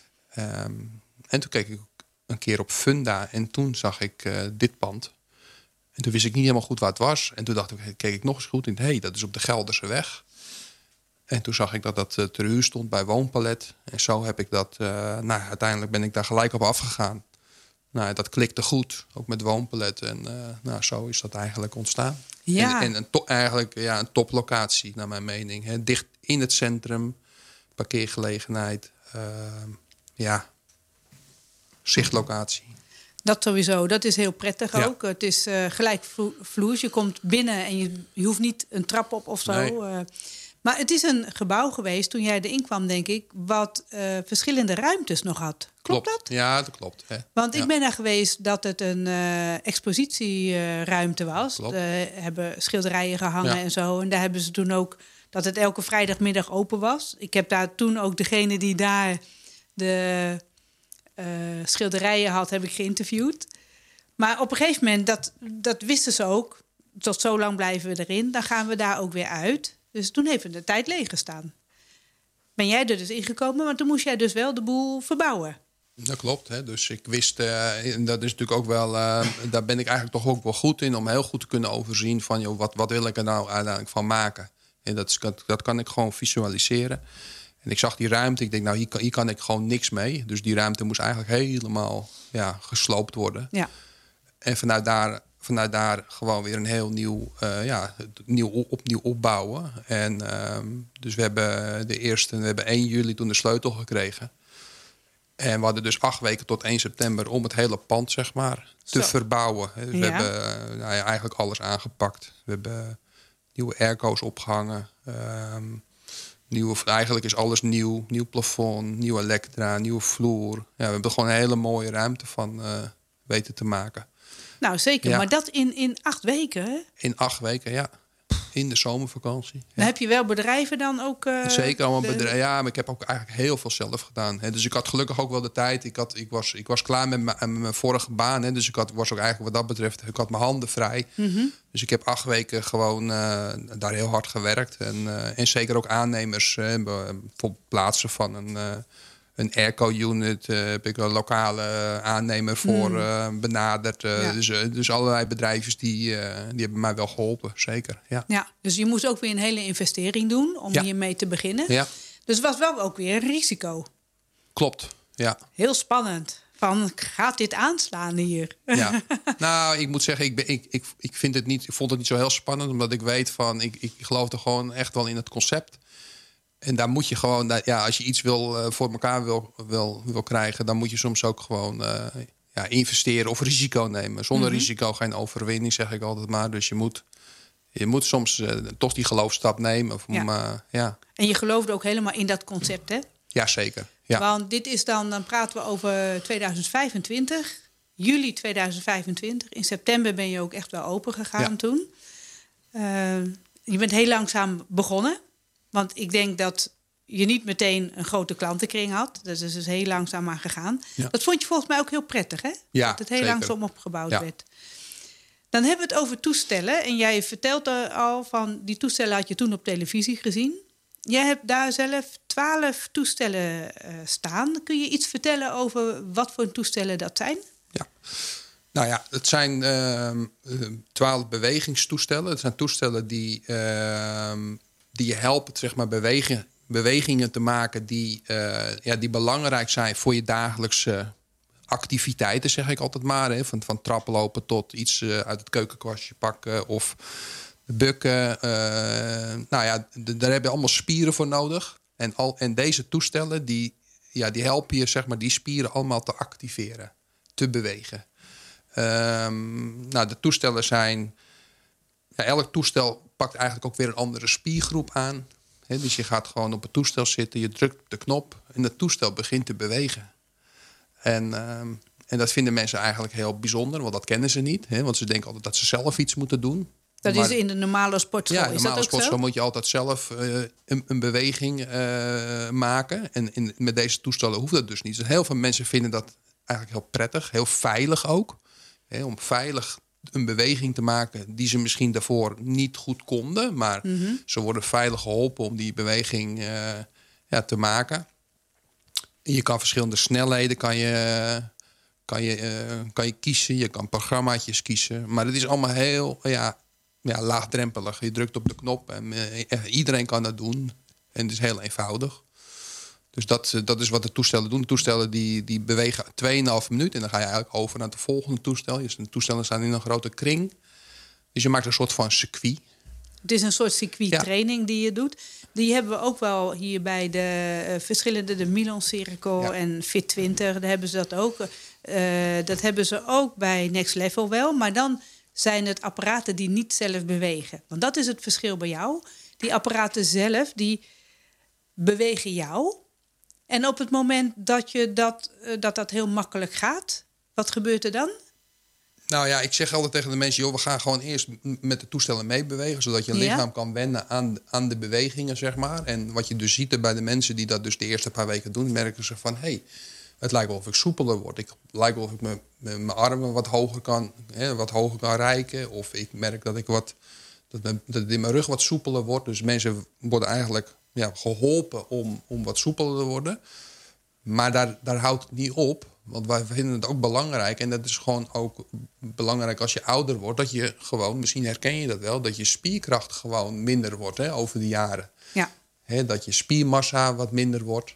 Um, en toen keek ik een keer op Funda. En toen zag ik uh, dit pand. En toen wist ik niet helemaal goed waar het was. En toen dacht ik, keek ik nog eens goed. En hé, hey, dat is op de Gelderse weg. En toen zag ik dat dat uh, ter huur stond bij Woonpalet. En zo heb ik dat... Uh, nou, uiteindelijk ben ik daar gelijk op afgegaan. Nou, dat klikte goed. Ook met Woonpalet. En uh, nou, zo is dat eigenlijk ontstaan. Ja. En, en een to- eigenlijk ja, een toplocatie, naar mijn mening. Hè. Dicht in het centrum. Parkeergelegenheid. Uh, ja. Zichtlocatie. Dat sowieso, dat is heel prettig Ja. ook. Het is uh, gelijk vlo- vloers. Je komt binnen en je, je hoeft niet een trap op of zo. Nee. Uh, maar het is een gebouw geweest, toen jij erin kwam, denk ik... wat uh, verschillende ruimtes nog had. Klopt, klopt. dat? Ja, dat klopt. Hè. Want ja. ik ben daar geweest dat het een uh, expositieruimte uh, was. Klopt. Er hebben schilderijen gehangen Ja. en zo. En daar hebben ze toen ook dat het elke vrijdagmiddag open was. Ik heb daar toen ook degene die daar de uh, schilderijen had, heb ik geïnterviewd. Maar op een gegeven moment, dat, dat wisten ze ook. Tot zo lang blijven we erin. Dan gaan we daar ook weer uit. Dus toen heeft het de tijd leeg gestaan. Ben jij er dus ingekomen, maar toen moest jij dus wel de boel verbouwen. Dat klopt. Hè. Dus ik wist, uh, en dat is natuurlijk ook wel, uh, daar ben ik eigenlijk toch ook wel goed in, om heel goed te kunnen overzien van, joh, wat, wat wil ik er nou uiteindelijk van maken. En dat, is, dat, dat kan ik gewoon visualiseren. En ik zag die ruimte, ik denk, nou, hier kan, hier kan ik gewoon niks mee. Dus die ruimte moest eigenlijk helemaal ja, gesloopt worden. Ja. En vanuit daar, vanuit daar gewoon weer een heel nieuw, uh, ja, nieuw opnieuw opbouwen. En uh, dus we hebben de eerste, we hebben één juli toen de sleutel gekregen. En we hadden dus acht weken tot één september om het hele pand, zeg maar, te Zo. verbouwen. Dus we Ja. hebben uh, nou ja, eigenlijk alles aangepakt. We hebben nieuwe airco's opgehangen. Um, nieuwe, eigenlijk is alles nieuw. Nieuw plafond, nieuwe elektra, nieuwe vloer. Ja, we hebben er gewoon een hele mooie ruimte van uh, weten te maken. Nou, zeker. Ja. Maar dat in, in acht weken, hè? In acht weken, ja. In de zomervakantie. Dan Ja. heb je wel bedrijven dan ook... Uh, Zeker allemaal de- bedrijven. Ja, maar ik heb ook eigenlijk heel veel zelf gedaan. Hè. Dus ik had gelukkig ook wel de tijd. Ik, had, ik, was, ik was klaar met mijn, met mijn vorige baan. Hè. Dus ik had, was ook eigenlijk wat dat betreft... Ik had mijn handen vrij. Mhm. Dus ik heb acht weken gewoon uh, daar heel hard gewerkt. En, uh, en zeker ook aannemers. Uh, voor plaatsen van een... Uh, Een airco-unit uh, heb ik een lokale aannemer voor Mm. uh, benaderd. Uh, Ja. dus, uh, dus allerlei bedrijven die, uh, die hebben mij wel geholpen, zeker. Ja. Ja, dus je moest ook weer een hele investering doen om Ja. hiermee te beginnen. Ja, Dus het was wel ook weer een risico. klopt. Ja. Heel spannend. Van, gaat dit aanslaan hier? Ja. Nou, ik moet zeggen, ik, ben, ik, ik, ik, vind het niet, ik vond het niet zo heel spannend. Omdat ik weet van, ik, ik geloof er gewoon echt wel in het concept. En daar moet je gewoon, ja, als je iets wil, uh, voor elkaar wil, wil, wil krijgen... dan moet je soms ook gewoon uh, ja, investeren of risico nemen. Zonder Mhm. risico geen overwinning, zeg ik altijd maar. Dus je moet, je moet soms uh, toch die geloofstap nemen. Of, Ja. uh, ja. En je geloofde ook helemaal in dat concept, hè? ja, zeker. Ja. Want dit is dan, dan praten we over tweeduizend vijfentwintig. Juli tweeduizend vijfentwintig. In september ben je ook echt wel open gegaan Ja. toen. Uh, je bent heel langzaam begonnen. Want ik denk dat je niet meteen een grote klantenkring had. Dat is dus heel langzaam aan gegaan. Ja. Dat vond je volgens mij ook heel prettig, hè? Ja, dat het heel zeker. langzaam opgebouwd Ja. werd. Dan hebben we het over toestellen. En jij vertelt er al van, die toestellen had je toen op televisie gezien. Jij hebt daar zelf twaalf toestellen uh, staan. Kun je iets vertellen over wat voor toestellen dat zijn? Ja. Nou ja, het zijn twaalf uh, bewegingstoestellen. Het zijn toestellen die, uh, die je helpen, zeg maar, bewegen, bewegingen te maken... Die, uh, ja, die belangrijk zijn voor je dagelijkse activiteiten, zeg ik altijd maar. Hè. Van, van traplopen tot iets uh, uit het keukenkwastje pakken of bukken. Uh, nou ja, d- daar heb je allemaal spieren voor nodig. En, al, en deze toestellen, die, ja, die helpen je, zeg maar, die spieren allemaal te activeren. Te bewegen. Um, nou, de toestellen zijn... Ja, elk toestel pakt eigenlijk ook weer een andere spiergroep aan. He, dus je gaat gewoon op het toestel zitten, je drukt op de knop... en het toestel begint te bewegen. En, um, en dat vinden mensen eigenlijk heel bijzonder, want dat kennen ze niet. He, want ze denken altijd dat ze zelf iets moeten doen. Dat Maar, is in de normale sportschool. ja, in de is normale dat ook sportschool zo? moet je altijd zelf uh, een, een beweging uh, maken. En in, met deze toestellen hoeft dat dus niet. Dus heel veel mensen vinden dat eigenlijk heel prettig, heel veilig ook. He, om veilig een beweging te maken die ze misschien daarvoor niet goed konden. Maar Mhm. ze worden veilig geholpen om die beweging uh, ja, te maken. Je kan verschillende snelheden kan je, kan je, uh, kan je kiezen. Je kan programmaatjes kiezen. Maar het is allemaal heel ja, ja, laagdrempelig. Je drukt op de knop en uh, iedereen kan dat doen. En het is heel eenvoudig. Dus dat, dat is wat de toestellen doen. De toestellen die, die bewegen twee komma vijf minuut. En dan ga je eigenlijk over naar het volgende toestel. Dus de toestellen staan in een grote kring. Dus je maakt een soort van circuit. Het is een soort circuittraining Ja. die je doet. Die hebben we ook wel hier bij de uh, verschillende... de Milan Circle Ja. en Fit twintig. Daar hebben ze dat ook. Uh, dat hebben ze ook bij Next Level wel. Maar dan zijn het apparaten die niet zelf bewegen. Want dat is het verschil bij jou. Die apparaten zelf, die bewegen jou. En op het moment dat je dat, uh, dat, dat heel makkelijk gaat... wat gebeurt er dan? Nou ja, ik zeg altijd tegen de mensen... joh, we gaan gewoon eerst m- met de toestellen meebewegen... zodat je Ja. lichaam kan wennen aan, aan de bewegingen, zeg maar. En wat je dus ziet er bij de mensen die dat dus de eerste paar weken doen... merken ze van, hé, hey, het lijkt wel of ik soepeler word. Ik lijkt wel of ik me- me- mijn armen wat hoger kan, hè, wat hoger kan reiken. Of ik merk dat, ik wat, dat, mijn, dat het in mijn rug wat soepeler wordt. Dus mensen worden eigenlijk ja, geholpen om, om wat soepeler te worden. Maar daar, daar houdt het niet op... Want wij vinden het ook belangrijk. En dat is gewoon ook belangrijk als je ouder wordt. Dat je gewoon, misschien herken je dat wel... dat je spierkracht gewoon minder wordt hè, over de jaren. Ja. Hè, dat je spiermassa wat minder wordt.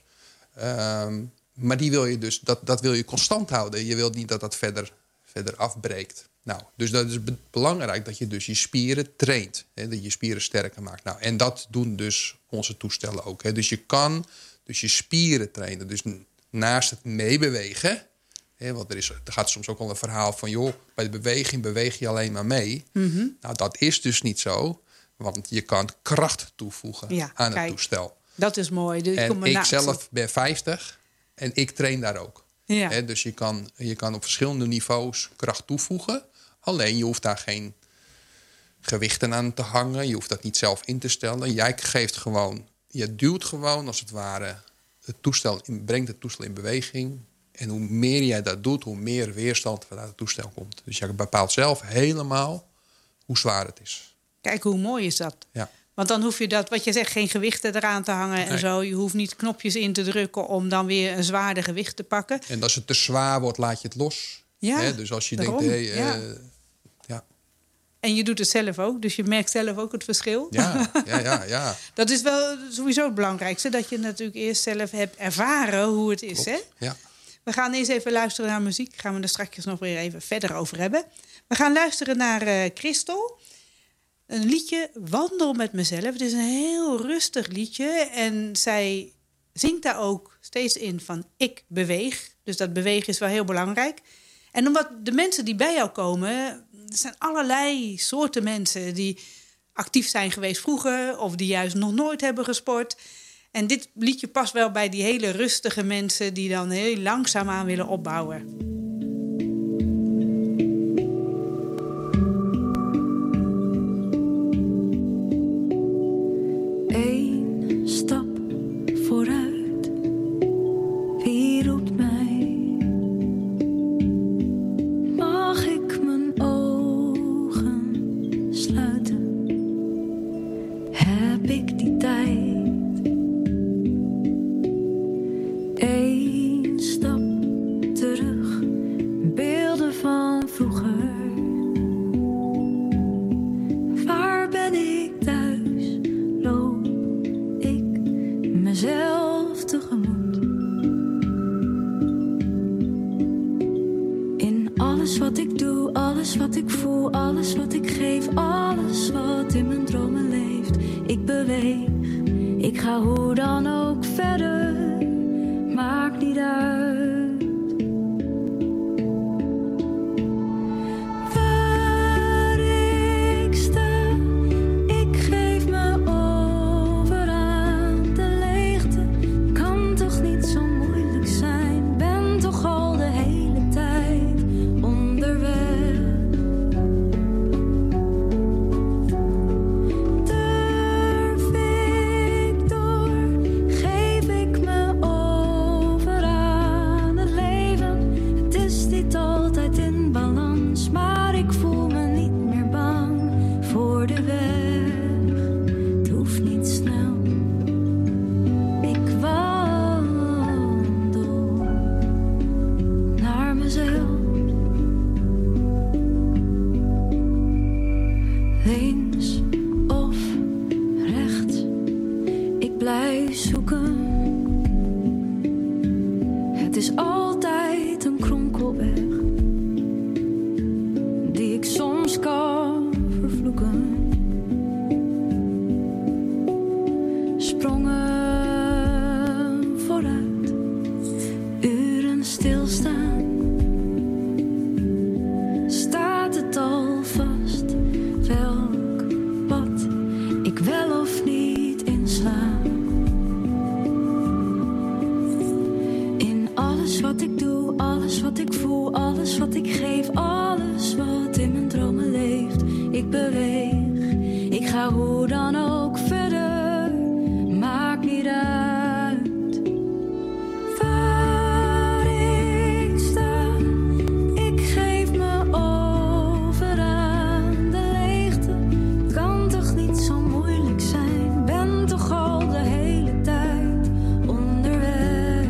Um, maar die wil je dus, dat, dat wil je constant houden. Je wilt niet dat dat verder, verder afbreekt. Nou, dus dat is be- belangrijk dat je dus je spieren traint. Hè, dat je spieren sterker maakt. Nou, en dat doen dus onze toestellen ook. Hè. Dus je kan dus je spieren trainen. Dus naast het meebewegen... Hè, want er, is, er gaat soms ook al een verhaal van... joh, bij de beweging beweeg je alleen maar mee. Mm-hmm. Nou, dat is dus niet zo. Want je kan kracht toevoegen Ja, aan kijk, het toestel. Dat is mooi. Dus En kom maar ik naast. zelf ben vijftig en ik train daar ook. Ja. Hè, dus je kan, je kan op verschillende niveaus kracht toevoegen. Alleen je hoeft daar geen gewichten aan te hangen. Je hoeft dat niet zelf in te stellen. Jij geeft gewoon, je duwt gewoon als het ware... het toestel in, brengt het toestel in beweging. En hoe meer jij dat doet, hoe meer weerstand vanuit het toestel komt. Dus je bepaalt zelf helemaal hoe zwaar het is. Kijk, hoe mooi is dat? Ja. Want dan hoef je dat, wat je zegt, geen gewichten eraan te hangen en Nee. zo. Je hoeft niet knopjes in te drukken om dan weer een zwaarder gewicht te pakken. En als het te zwaar wordt, laat je het los. Ja, Hè, dus als je daarom, denkt, hey, ja. eh, ja. En je doet het zelf ook, dus je merkt zelf ook het verschil. Ja, ja, ja, ja. Dat is wel sowieso het belangrijkste, dat je natuurlijk eerst zelf hebt ervaren hoe het is. Hè? Ja. We gaan eerst even luisteren naar muziek. Gaan we er straks nog weer even verder over hebben. We gaan luisteren naar uh, Christel. Een liedje, Wandel met mezelf. Het is een heel rustig liedje. En zij zingt daar ook steeds in van ik beweeg. Dus dat bewegen is wel heel belangrijk. En omdat de mensen die bij jou komen... er zijn allerlei soorten mensen die actief zijn geweest vroeger... of die juist nog nooit hebben gesport. En dit liedje past wel bij die hele rustige mensen... die dan heel langzaamaan willen opbouwen. Eén stap vooruit, wie roept mij? Mag ik mijn ogen sluiten? Heb ik die tijd? Eén stap terug, beelden van vroeger. Waar ben ik thuis? Loop ik mezelf tegemoet? In alles wat ik doe, alles wat ik voel, alles wat ik geef, alles wat in mijn dromen leeft. Ik beweeg, ik ga hoe dan ook verder, maakt niet uit. Waar ik sta, ik geef me over aan de leegte. Kan toch niet zo moeilijk zijn, ben toch al de hele tijd onderweg. Durf ik door, geef ik me over aan Het is altijd een kronkelweg die ik soms kan vervloeken. Sprongen vooruit, uren stilstaan. Staat het al vast welk pad ik wel of niet insla? In alles wat ik doe, alles wat ik voel, alles wat ik geef, alles wat in mijn dromen leeft. Ik beweeg, ik ga hoe dan ook verder, maakt niet uit waar ik sta. Ik geef me over aan de leegte. Kan toch niet zo moeilijk zijn, ben toch al de hele tijd onderweg.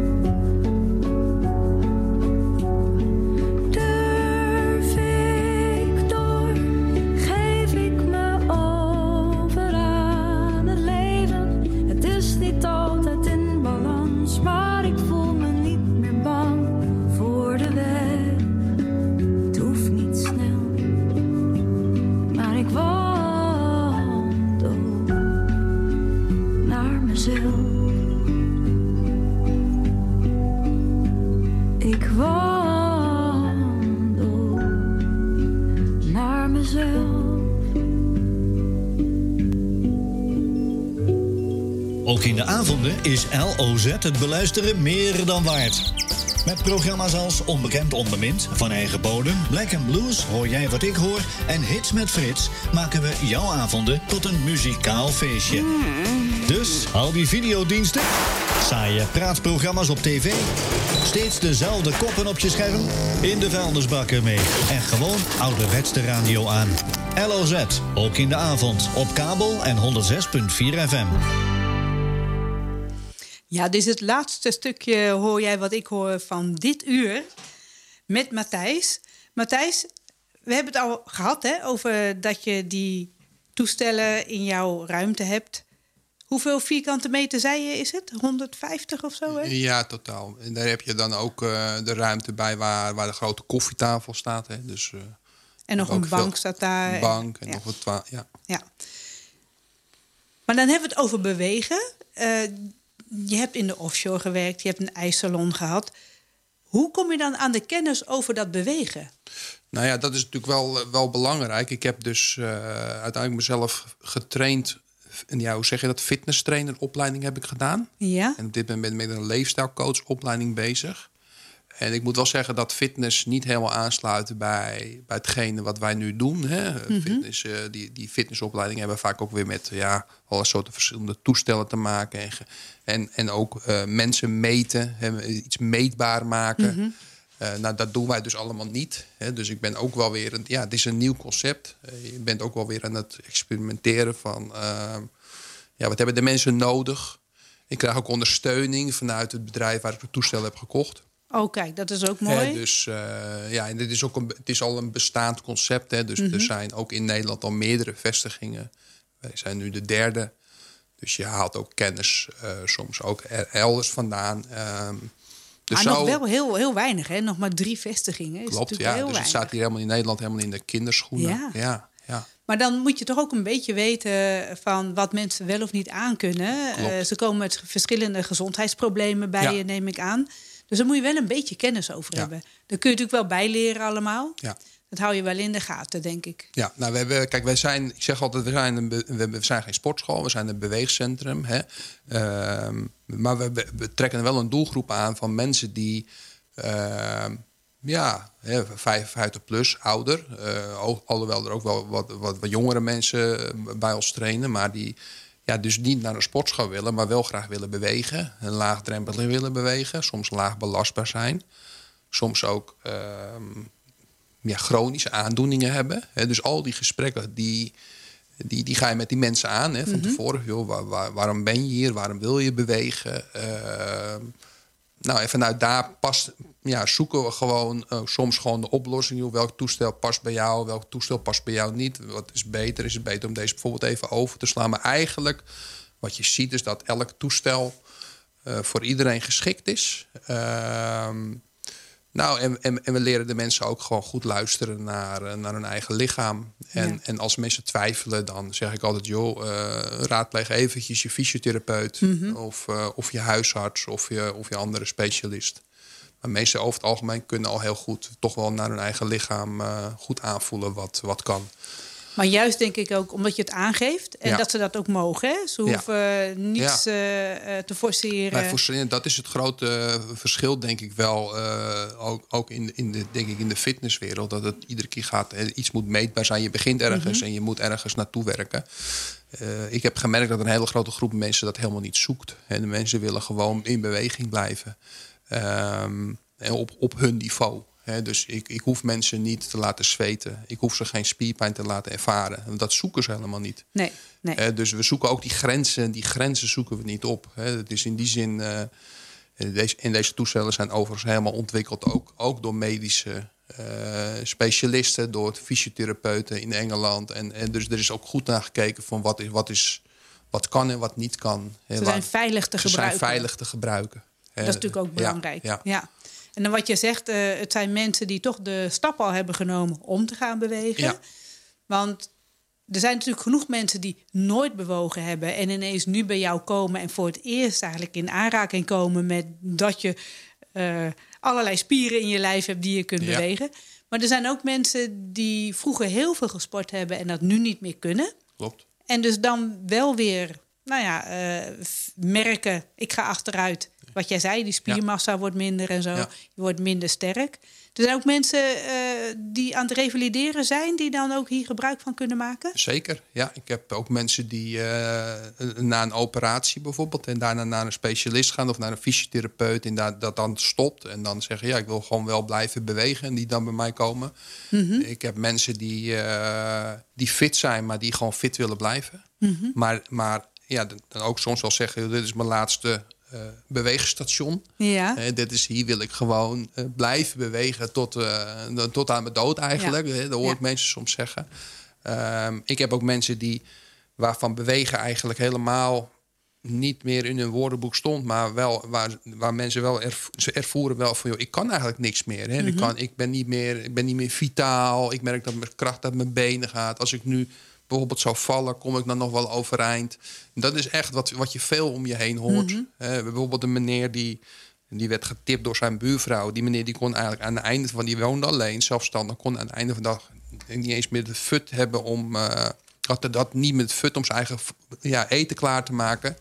Durf ik door, geef ik me over aan het leven. Het is niet altijd in balans, maar ik voel me niet meer bang voor de weg. Het hoeft niet snel, maar ik wandel naar mezelf. Ik wandel naar mezelf. Ook in de avonden is L O Z het beluisteren meer dan waard. Met programma's als Onbekend Onbemind, Van Eigen Bodem, Black and Blues, Hoor jij wat ik hoor en Hits met Frits maken we jouw avonden tot een muzikaal feestje. Dus al die videodiensten, saaie praatprogramma's op tv, steeds dezelfde koppen op je scherm, in de vuilnisbakken mee en gewoon ouderwetse radio aan. L O Z, ook in de avond, op kabel en honderd zes komma vier F M. Ja, dit is het laatste stukje Hoor jij wat ik hoor van dit uur met Matthijs. Matthijs, we hebben het al gehad hè, over dat je die toestellen in jouw ruimte hebt. Hoeveel vierkante meter zei je is het? honderdvijftig of zo? Hè? Ja, totaal. En daar heb je dan ook uh, de ruimte bij waar, waar de grote koffietafel staat. Hè. Dus, uh, en nog een bank staat daar. Een bank en ja. nog wat twa- ja. ja. Maar dan hebben we het over bewegen. Uh, je hebt in de offshore gewerkt, je hebt een ijssalon gehad. Hoe kom je dan aan de kennis over dat bewegen? Nou ja, dat is natuurlijk wel, wel belangrijk. Ik heb dus uh, uiteindelijk mezelf getraind. En ja, hoe zeg je dat? Fitness trainer opleiding heb ik gedaan. Ja. En op dit moment ben ik met een leefstijlcoach opleiding bezig. En ik moet wel zeggen dat fitness niet helemaal aansluit bij, bij hetgene wat wij nu doen. Hè. Mm-hmm. Fitness, uh, die, die fitnessopleidingen hebben vaak ook weer met ja, alle soorten verschillende toestellen te maken. En, en, en ook uh, mensen meten, hè, iets meetbaar maken. Mm-hmm. Uh, nou, dat doen wij dus allemaal niet. Hè. Dus ik ben ook wel weer... Een, ja, het is een nieuw concept. Uh, je bent ook wel weer aan het experimenteren van... Uh, ja, wat hebben de mensen nodig? Ik krijg ook ondersteuning vanuit het bedrijf waar ik het toestel heb gekocht. Oh, kijk, dat is ook mooi. Hè, dus uh, ja, en dit is ook een, het is al een bestaand concept. Hè, dus mm-hmm. er zijn ook in Nederland al meerdere vestigingen. Wij zijn nu de derde. Dus je haalt ook kennis uh, soms ook elders vandaan. Um, Dus maar zo, nog wel heel, heel weinig, hè? Nog maar drie vestigingen. Is klopt, ja. Heel dus weinig. het staat hier helemaal in Nederland helemaal in de kinderschoenen. Ja. Ja, ja. Maar dan moet je toch ook een beetje weten van wat mensen wel of niet aankunnen. Uh, ze komen met verschillende gezondheidsproblemen bij ja. je, neem ik aan. Dus daar moet je wel een beetje kennis over ja. hebben. Daar kun je natuurlijk wel bijleren allemaal. Ja. Dat hou je wel in de gaten, denk ik. Ja, nou, we hebben, kijk, wij zijn, ik zeg altijd, we zijn, een, we, we zijn geen sportschool, we zijn een beweegcentrum. Hè. Uh, maar we, we trekken wel een doelgroep aan van mensen die, uh, ja, vijfenvijftig plus, ouder. Uh, alhoewel er ook wel wat, wat, wat jongere mensen bij ons trainen, maar die ja, dus niet naar een sportschool willen, maar wel graag willen bewegen. Een laagdrempelig willen bewegen, soms laag belastbaar zijn. Soms ook... Uh, Ja, chronische aandoeningen hebben. He, dus al die gesprekken, die, die, die ga je met die mensen aan. He, van mm-hmm. tevoren, joh, waar, waar, waarom ben je hier? Waarom wil je bewegen? Uh, nou, en vanuit daar past, ja, zoeken we gewoon uh, soms gewoon de oplossing. Joh, welk toestel past bij jou? Welk toestel past bij jou niet? Wat is beter? Is het beter om deze bijvoorbeeld even over te slaan? Maar eigenlijk, wat je ziet, is dat elk toestel... uh, voor iedereen geschikt is. Uh, nou, en, en, en we leren de mensen ook gewoon goed luisteren naar, uh, naar hun eigen lichaam. En, ja. en als mensen twijfelen, dan zeg ik altijd, joh, uh, raadpleeg eventjes je fysiotherapeut, mm-hmm. of, uh, of je huisarts of je, of je andere specialist. Maar mensen over het algemeen kunnen al heel goed toch wel naar hun eigen lichaam uh, goed aanvoelen wat, wat kan. Maar juist denk ik ook omdat je het aangeeft en ja. dat ze dat ook mogen. Hè? Ze hoeven ja. niets ja. Uh, te forceren. Nee, forceren. Dat is het grote verschil, denk ik wel. Uh, ook ook in, in, de, denk ik in de fitnesswereld. Dat het iedere keer gaat. Iets moet meetbaar zijn. Je begint ergens mm-hmm. en je moet ergens naartoe werken. Uh, ik heb gemerkt dat een hele grote groep mensen dat helemaal niet zoekt. En de mensen willen gewoon in beweging blijven. Um, en op, op hun niveau. He, dus ik, ik hoef mensen niet te laten zweten. Ik hoef ze geen spierpijn te laten ervaren. Dat zoeken ze helemaal niet. Nee, nee. He, dus we zoeken ook die grenzen. Die grenzen zoeken we niet op. He, het is in die zin... Uh, deze, en deze toestellen zijn overigens helemaal ontwikkeld. Ook, ook door medische uh, specialisten. Door fysiotherapeuten in Engeland. En, en dus er is ook goed naar gekeken van wat, is, wat, is, wat kan en wat niet kan. He, ze zijn veilig te ze gebruiken. zijn veilig te gebruiken. Dat is natuurlijk ook belangrijk. Ja, ja. ja. En dan wat je zegt, uh, het zijn mensen die toch de stap al hebben genomen om te gaan bewegen. Ja. Want er zijn natuurlijk genoeg mensen die nooit bewogen hebben en ineens nu bij jou komen en voor het eerst eigenlijk in aanraking komen met dat je uh, allerlei spieren in je lijf hebt die je kunt ja. bewegen. Maar er zijn ook mensen die vroeger heel veel gesport hebben en dat nu niet meer kunnen. Klopt. En dus dan wel weer, nou ja, uh, merken, ik ga achteruit. Wat jij zei, die spiermassa ja. wordt minder en zo. Ja. Je wordt minder sterk. Er zijn ook mensen uh, die aan het revalideren zijn... die dan ook hier gebruik van kunnen maken? Zeker, ja. Ik heb ook mensen die uh, na een operatie bijvoorbeeld... en daarna naar een specialist gaan of naar een fysiotherapeut... en dat, dat dan stopt en dan zeggen... ja, ik wil gewoon wel blijven bewegen en die dan bij mij komen. Mm-hmm. Ik heb mensen die, uh, die fit zijn, maar die gewoon fit willen blijven. Mm-hmm. Maar, maar ja, dan ook soms wel zeggen... dit is mijn laatste... Uh, beweegstation. Ja. Uh, dit is, hier wil ik gewoon uh, blijven bewegen tot, uh, tot aan mijn dood eigenlijk. Ja. Uh, dat hoor ik ja. mensen soms zeggen. Uh, ik heb ook mensen die waarvan bewegen eigenlijk helemaal niet meer in hun woordenboek stond, maar wel waar, waar mensen wel erv- ze ervoeren wel van, joh, ik kan eigenlijk niks meer. Hè? Mm-hmm. Ik, kan, ik, ben niet meer ik ben niet meer vitaal. Ik merk dat mijn kracht uit mijn benen gaat. Als ik nu bijvoorbeeld zou vallen, kom ik dan nog wel overeind. Dat is echt wat, wat je veel om je heen hoort. Mm-hmm. Uh, bijvoorbeeld een meneer die, die werd getipt door zijn buurvrouw. Die meneer die kon eigenlijk aan het einde van... die woonde alleen, zelfstandig, kon aan het einde van de dag niet eens meer de fut hebben om... Uh, had dat niet met fut om zijn eigen ja, eten klaar te maken.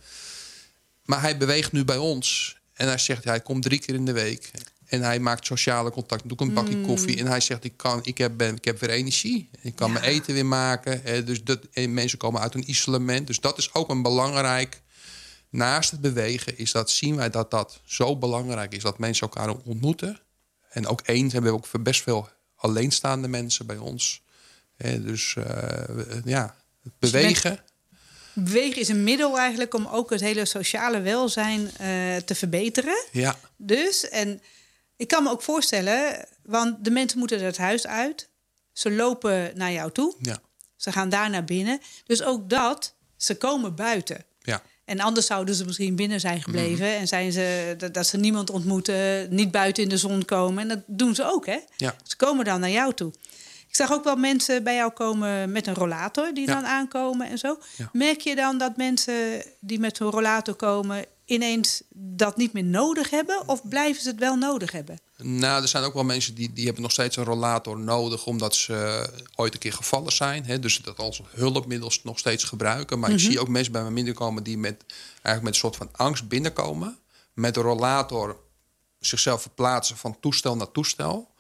Maar hij beweegt nu bij ons. En hij zegt, hij komt drie keer in de week. En hij maakt sociale contact, doet een bakje mm. koffie. En hij zegt, ik, kan, ik, heb, ben, ik heb weer energie. Ik kan ja. mijn eten weer maken. Eh, dus dat, en mensen komen uit een isolement. Dus dat is ook een belangrijk... Naast het bewegen is dat, zien wij dat dat zo belangrijk is... dat mensen elkaar ontmoeten. En ook eens hebben we ook best veel alleenstaande mensen bij ons. Eh, dus uh, ja, bewegen... Bewegen is een middel eigenlijk om ook het hele sociale welzijn uh, te verbeteren. Ja. Dus, en ik kan me ook voorstellen, want de mensen moeten het huis uit. Ze lopen naar jou toe. Ja. Ze gaan daar naar binnen. Dus ook dat, ze komen buiten. Ja. En anders zouden ze misschien binnen zijn gebleven. Mm. En zijn ze dat, dat ze niemand ontmoeten, niet buiten in de zon komen. En dat doen ze ook, hè? Ja. Ze komen dan naar jou toe. Ik zag ook wel mensen bij jou komen met een rollator die ja. dan aankomen en zo. Ja. Merk je dan dat mensen die met zo'n rollator komen ineens dat niet meer nodig hebben? Of blijven ze het wel nodig hebben? Nou, er zijn ook wel mensen die, die hebben nog steeds een rollator nodig... omdat ze ooit een keer gevallen zijn. Hè, dus dat als hulpmiddel nog steeds gebruiken. Maar mm-hmm. ik zie ook mensen bij me binnenkomen die met, eigenlijk met een soort van angst binnenkomen. Met een rollator zichzelf verplaatsen van toestel naar toestel...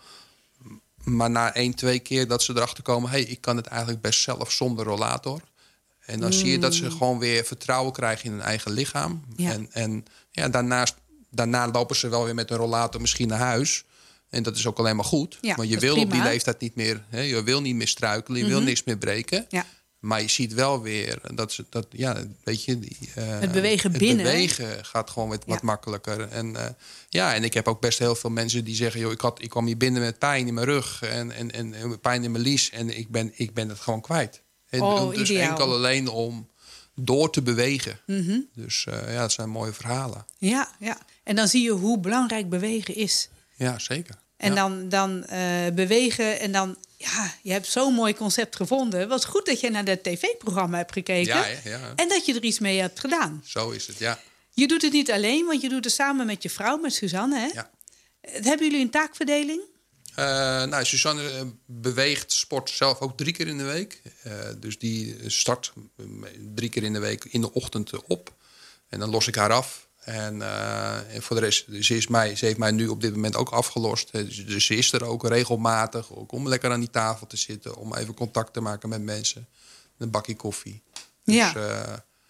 Maar na één, twee keer dat ze erachter komen... hey, ik kan het eigenlijk best zelf zonder rollator. En dan mm. zie je dat ze gewoon weer vertrouwen krijgen in hun eigen lichaam. Ja. En, en ja, daarnaast, daarna lopen ze wel weer met een rollator misschien naar huis. En dat is ook alleen maar goed. Ja, want je wil op die leeftijd niet meer... Hè, je wil niet meer struikelen, je mm-hmm. wil niks meer breken. Ja. Maar je ziet wel weer dat ze dat, ja, weet je, die, uh, het bewegen het binnen. bewegen gaat gewoon wat, ja. wat makkelijker. En uh, ja, en ik heb ook best heel veel mensen die zeggen, joh, ik had, ik kwam hier binnen met pijn in mijn rug en, en, en pijn in mijn lies en ik ben, ik ben het gewoon kwijt. En, oh, dus ideaal. enkel alleen om door te bewegen. Mm-hmm. Dus uh, ja, dat zijn mooie verhalen. Ja, ja, en dan zie je hoe belangrijk bewegen is. Ja, zeker. En ja. dan, dan uh, bewegen en dan... Ja, je hebt zo'n mooi concept gevonden. Wat goed dat je naar dat tv-programma hebt gekeken. Ja, ja, ja. En dat je er iets mee hebt gedaan. Zo is het, ja. Je doet het niet alleen, want je doet het samen met je vrouw, met Suzanne. Hè? Ja. Hebben jullie een taakverdeling? Uh, nou, Suzanne uh, beweegt sport zelf ook drie keer in de week. Uh, dus die start drie keer in de week in de ochtend op. En dan los ik haar af. En, uh, en voor de rest, ze, is mij, ze heeft mij nu op dit moment ook afgelost. Dus, dus ze is er ook regelmatig. Ook om lekker aan die tafel te zitten. Om even contact te maken met mensen. Een bakje koffie. Dus, ja. Uh,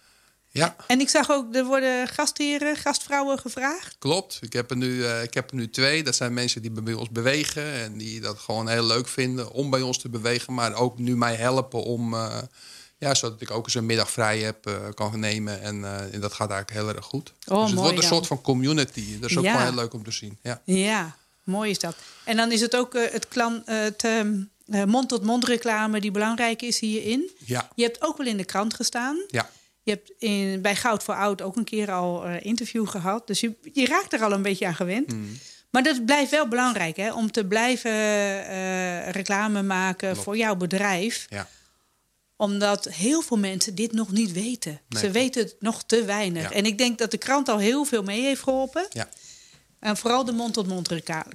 ja. En ik zag ook, er worden gastheren, gastvrouwen gevraagd. Klopt. Ik heb, er nu, uh, ik heb er nu twee. Dat zijn mensen die bij ons bewegen. En die dat gewoon heel leuk vinden om bij ons te bewegen. Maar ook nu mij helpen om... Uh, Ja, zodat ik ook eens een middag vrij heb, uh, kan nemen. En, uh, en dat gaat eigenlijk heel erg goed. Oh, dus het mooi wordt een dan. soort van community. Dat is ook Ja. wel heel leuk om te zien. Ja, ja mooi is dat. En dan is het ook uh, het klan, uh, het, um, uh, mond-tot-mond reclame die belangrijk is hierin. Ja. Je hebt ook wel in de krant gestaan. Ja. Je hebt in, bij Goud voor Oud ook een keer al een uh, interview gehad. Dus je, je raakt er al een beetje aan gewend. Mm. Maar dat blijft wel belangrijk, hè? Om te blijven uh, reclame maken Klopt. voor jouw bedrijf. Ja. Omdat heel veel mensen dit nog niet weten. Nee, Ze weten het nog te weinig. Ja. En ik denk dat de krant al heel veel mee heeft geholpen. Ja. En vooral de mond-tot-mond reclame.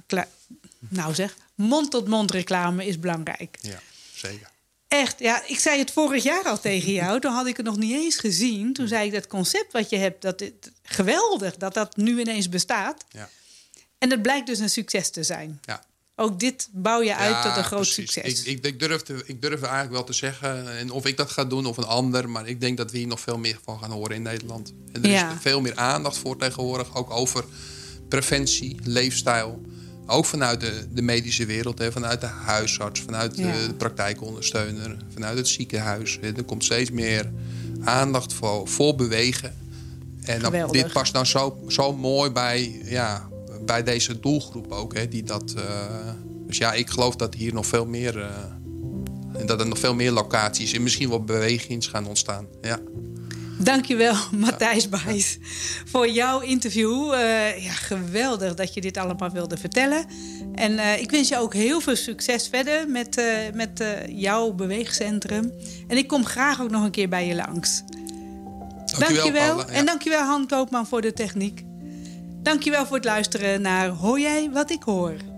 Nou zeg, mond-tot-mond reclame is belangrijk. Ja, zeker. Echt, ja, ik zei het vorig jaar al tegen jou. Toen had ik het nog niet eens gezien. Toen zei ik, dat concept wat je hebt, dat het, geweldig dat dat nu ineens bestaat. Ja. En dat blijkt dus een succes te zijn. Ja. Ook dit bouw je uit ja, tot een groot precies. succes. Ik, ik, ik, durf te, ik durf eigenlijk wel te zeggen, en of ik dat ga doen of een ander... maar ik denk dat we hier nog veel meer van gaan horen in Nederland. En er Ja. is veel meer aandacht voor tegenwoordig. Ook over preventie, leefstijl. Ook vanuit de, de medische wereld. Hè, vanuit de huisarts, vanuit Ja. de praktijkondersteuner... vanuit het ziekenhuis. Hè. Er komt steeds meer aandacht voor, voor bewegen. En dan, Geweldig. dit past nou zo, zo mooi bij... Ja, bij deze doelgroep ook, hè, die dat... Uh, dus ja, ik geloof dat hier nog veel meer... Uh, en dat er nog veel meer locaties en misschien wel bewegings gaan ontstaan. Ja. Dankjewel, Matthijs Buijs, voor jouw interview. Uh, ja, geweldig dat je dit allemaal wilde vertellen. En uh, ik wens je ook heel veel succes verder met, uh, met uh, jouw beweegcentrum. En ik kom graag ook nog een keer bij je langs. Dankjewel, dankjewel. Paula, ja. En dankjewel, Han Koopman, voor de techniek. Dankjewel voor het luisteren naar Hoor jij wat ik hoor?